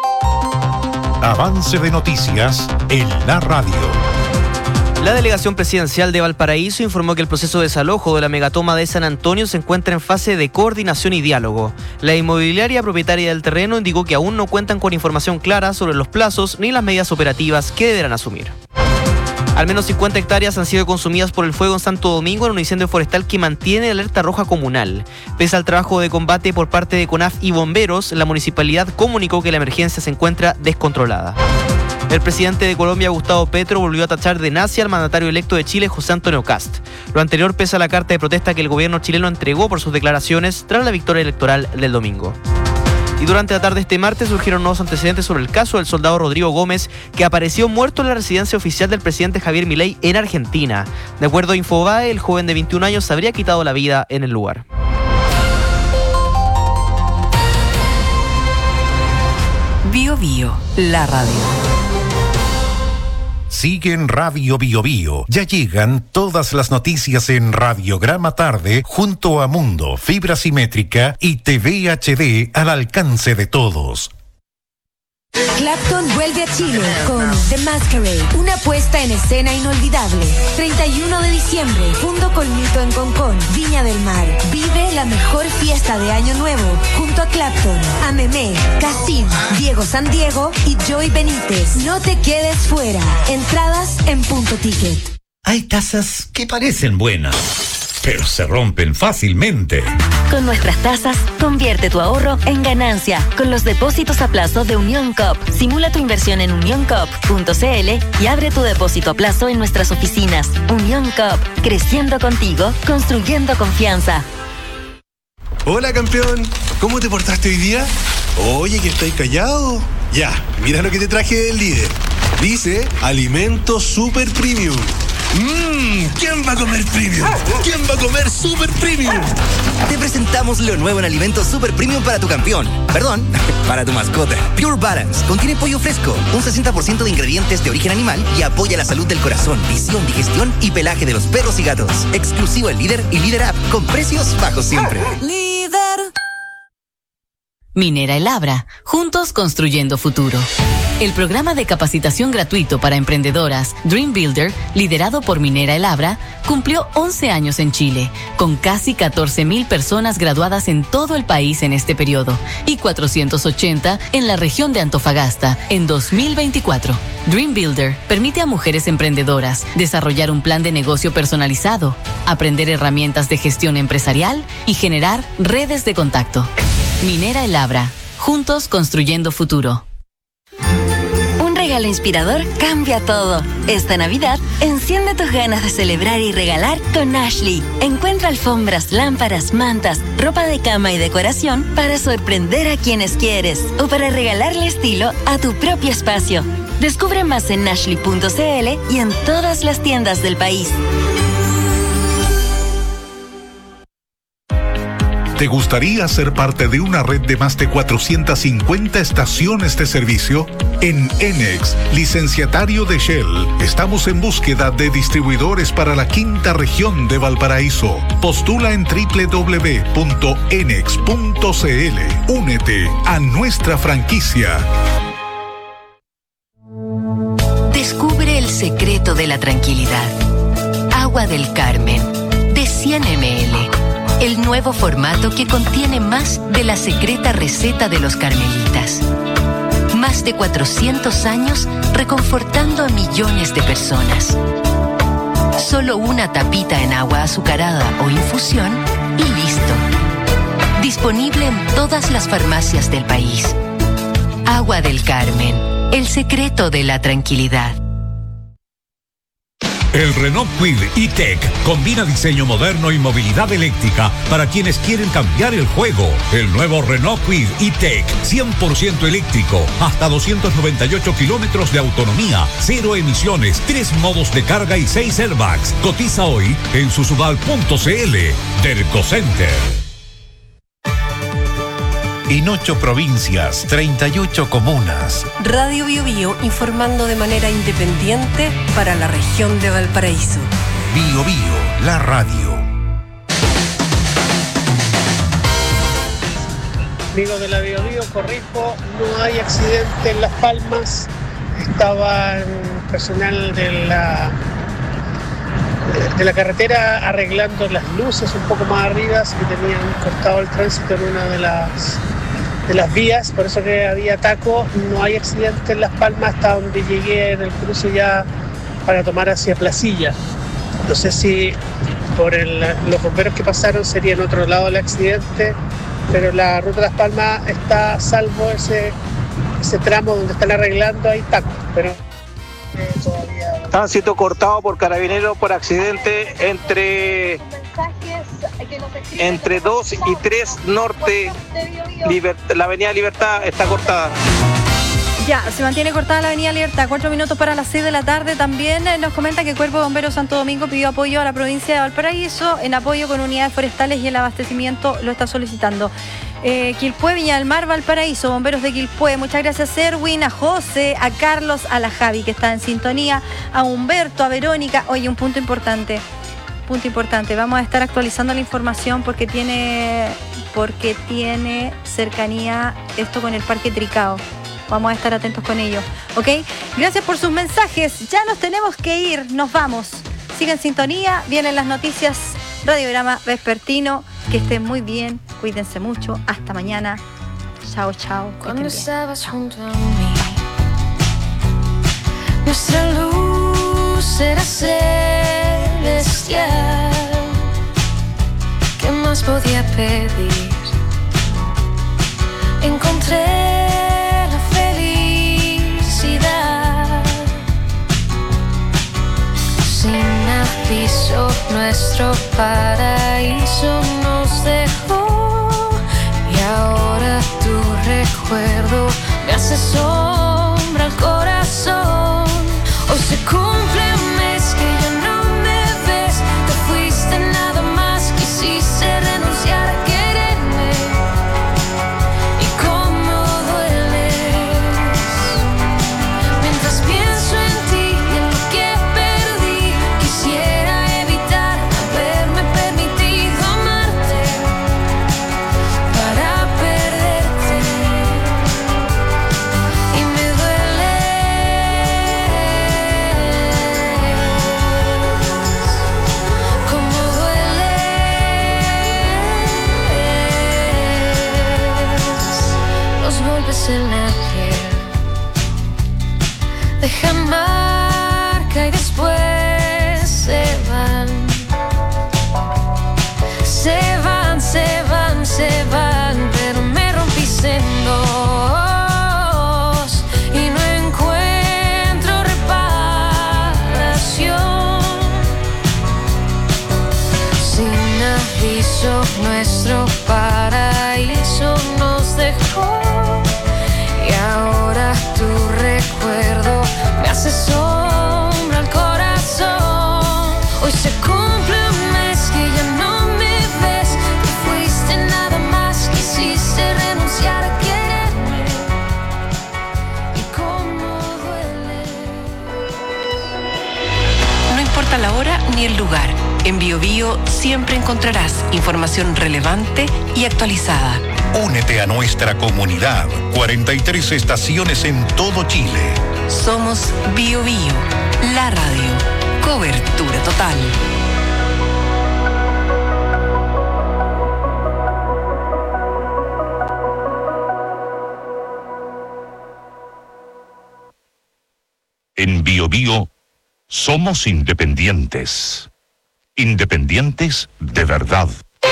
Avance de noticias en la radio. La delegación presidencial de Valparaíso informó que el proceso de desalojo de la megatoma de San Antonio se encuentra en fase de coordinación y diálogo. La inmobiliaria propietaria del terreno indicó que aún no cuentan con información clara sobre los plazos ni las medidas operativas que deberán asumir. Al menos 50 hectáreas han sido consumidas por el fuego en Santo Domingo en un incendio forestal que mantiene alerta roja comunal. Pese al trabajo de combate por parte de CONAF y bomberos, la municipalidad comunicó que la emergencia se encuentra descontrolada. El presidente de Colombia, Gustavo Petro, volvió a tachar de nazi al mandatario electo de Chile, José Antonio Kast. Lo anterior pese a la carta de protesta que el gobierno chileno entregó por sus declaraciones tras la victoria electoral del domingo. Y durante la tarde de este martes surgieron nuevos antecedentes sobre el caso del soldado Rodrigo Gómez, que apareció muerto en la residencia oficial del presidente Javier Milei en Argentina. De acuerdo a Infobae, el joven de 21 años habría quitado la vida en el lugar. Bio Bio, la radio. Sigue en Radio Bio Bio. Ya llegan todas las noticias en Radiograma Tarde junto a Mundo, fibra simétrica y TV HD al alcance de todos. Clapton vuelve a Chile con The Masquerade, una puesta en escena inolvidable. 31 de diciembre, Fundo Colmito en Concón, Viña del Mar. Vive la mejor fiesta de Año Nuevo junto a Clapton, Amemé, Cassim, Diego Sandiego y Joy Benítez. No te quedes fuera. Entradas en Punto Ticket. Hay tazas que parecen buenas, pero se rompen fácilmente. Con nuestras tasas, convierte tu ahorro en ganancia con los depósitos a plazo de Unión Coop. Simula tu inversión en unioncoop.cl y abre tu depósito a plazo en nuestras oficinas. Unión Coop, creciendo contigo, construyendo confianza. Hola, campeón. ¿Cómo te portaste hoy día? Oye, que estáis callado. Ya, mira lo que te traje del líder. Dice Alimento Super Premium. ¿Quién va a comer premium? ¿Quién va a comer super premium? Te presentamos lo nuevo en Alimentos Super Premium para tu campeón. Perdón, para tu mascota. Pure Balance. Contiene pollo fresco, un 60% de ingredientes de origen animal y apoya la salud del corazón, visión, digestión y pelaje de los perros y gatos. Exclusivo en Líder y Líder App, con precios bajos siempre. Líder. Minera El Abra, juntos construyendo futuro. El programa de capacitación gratuito para emprendedoras Dream Builder, liderado por Minera El Abra, cumplió 11 años en Chile, con casi 14.000 personas graduadas en todo el país en este periodo y 480 en la región de Antofagasta en 2024. Dream Builder permite a mujeres emprendedoras desarrollar un plan de negocio personalizado, aprender herramientas de gestión empresarial y generar redes de contacto. Minera El Abra, juntos construyendo futuro. Un regalo inspirador cambia todo. Esta Navidad, enciende tus ganas de celebrar y regalar con Ashley. Encuentra alfombras, lámparas, mantas, ropa de cama y decoración para sorprender a quienes quieres o para regalarle estilo a tu propio espacio. Descubre más en ashley.cl y en todas las tiendas del país. ¿Te gustaría ser parte de una red de más de 450 estaciones de servicio? En Enex, licenciatario de Shell, estamos en búsqueda de distribuidores para la quinta región de Valparaíso. Postula en www.enex.cl. Únete a nuestra franquicia. Descubre el secreto de la tranquilidad. Agua del Carmen, de 100 ml. El nuevo formato que contiene más de la secreta receta de los carmelitas. Más de 400 años reconfortando a millones de personas. Solo una tapita en agua azucarada o infusión y listo. Disponible en todas las farmacias del país. Agua del Carmen, el secreto de la tranquilidad. El Renault Kwid E-Tech combina diseño moderno y movilidad eléctrica para quienes quieren cambiar el juego. El nuevo Renault Kwid E-Tech, 100% eléctrico, hasta 298 kilómetros de autonomía, 0 emisiones, 3 modos de carga y 6 airbags. Cotiza hoy en susubal.cl. Derco Center. En 8 provincias, 38 comunas. Radio Bio Bio informando de manera independiente para la región de Valparaíso. Bio Bio, la radio. Amigos de la Bio Bio, corrijo, no hay accidente en Las Palmas. Estaban personal de la carretera arreglando las luces un poco más arriba, que tenían cortado el tránsito en una de las vías, por eso que había taco. No hay accidente en Las Palmas hasta donde llegué en el cruce ya para tomar hacia Placilla. No sé si por los bomberos que pasaron sería en otro lado el accidente, pero la ruta de Las Palmas está salvo ese tramo donde están arreglando, hay taco, pero todavía... Tránsito cortado por carabineros por accidente entre 2 y 3 norte. La avenida Libertad está cortada. Ya, se mantiene cortada la avenida Libertad, 4 minutos para las 6 de la tarde. También nos comenta que el Cuerpo de Bomberos Santo Domingo pidió apoyo a la provincia de Valparaíso en apoyo con unidades forestales y el abastecimiento lo está solicitando. Quilpué, Viña del Mar, Valparaíso, bomberos de Quilpué. Muchas gracias, Erwin, a José, a Carlos, a la Javi, que está en sintonía, a Humberto, a Verónica. Oye, un punto importante. Vamos a estar actualizando la información porque tiene cercanía esto con el Parque Tricao. Vamos a estar atentos con ello, ¿ok? Gracias por sus mensajes. Ya nos tenemos que ir, nos vamos. Sigan en sintonía, vienen las noticias, Radiograma Vespertino. Que estén muy bien, cuídense mucho. Hasta mañana. Chao, chao. Cuando estabas junto a mí, nuestra luz era celestial. ¿Qué más podía pedir? Encontré la felicidad. Sin aviso, nuestro paraíso nos dejó. Y ahora tu recuerdo me hace sombra al corazón. Hoy se cumple un mes que ya no me ves. Te fuiste, nada más quisiste renunciar a quererme. Y cómo dueles mientras pienso en ti y en lo que perdí. Quisiera evitar haberme permitido amarte para perderte. en la piel. Dejan marca y después se van. Se van, se van, se van, pero me rompís en dos y no encuentro reparación. Sin aviso, nuestro paraíso nos dejó y ahora tu recuerdo me hace sombra al corazón. Hoy se cumple un mes que ya no me ves, que fuiste nada más, quisiste renunciar a quererme y cómo duele. No importa la hora ni el lugar, en BioBio siempre encontrarás información relevante y actualizada. Únete a nuestra comunidad. 43 estaciones en todo Chile. Somos BioBio, la radio. Cobertura total. En BioBio somos independientes. Independientes de verdad.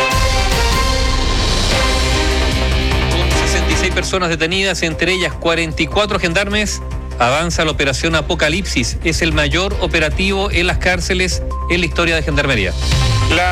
Con 66 personas detenidas, entre ellas 44 gendarmes, avanza la operación Apocalipsis. Es el mayor operativo en las cárceles en la historia de Gendarmería.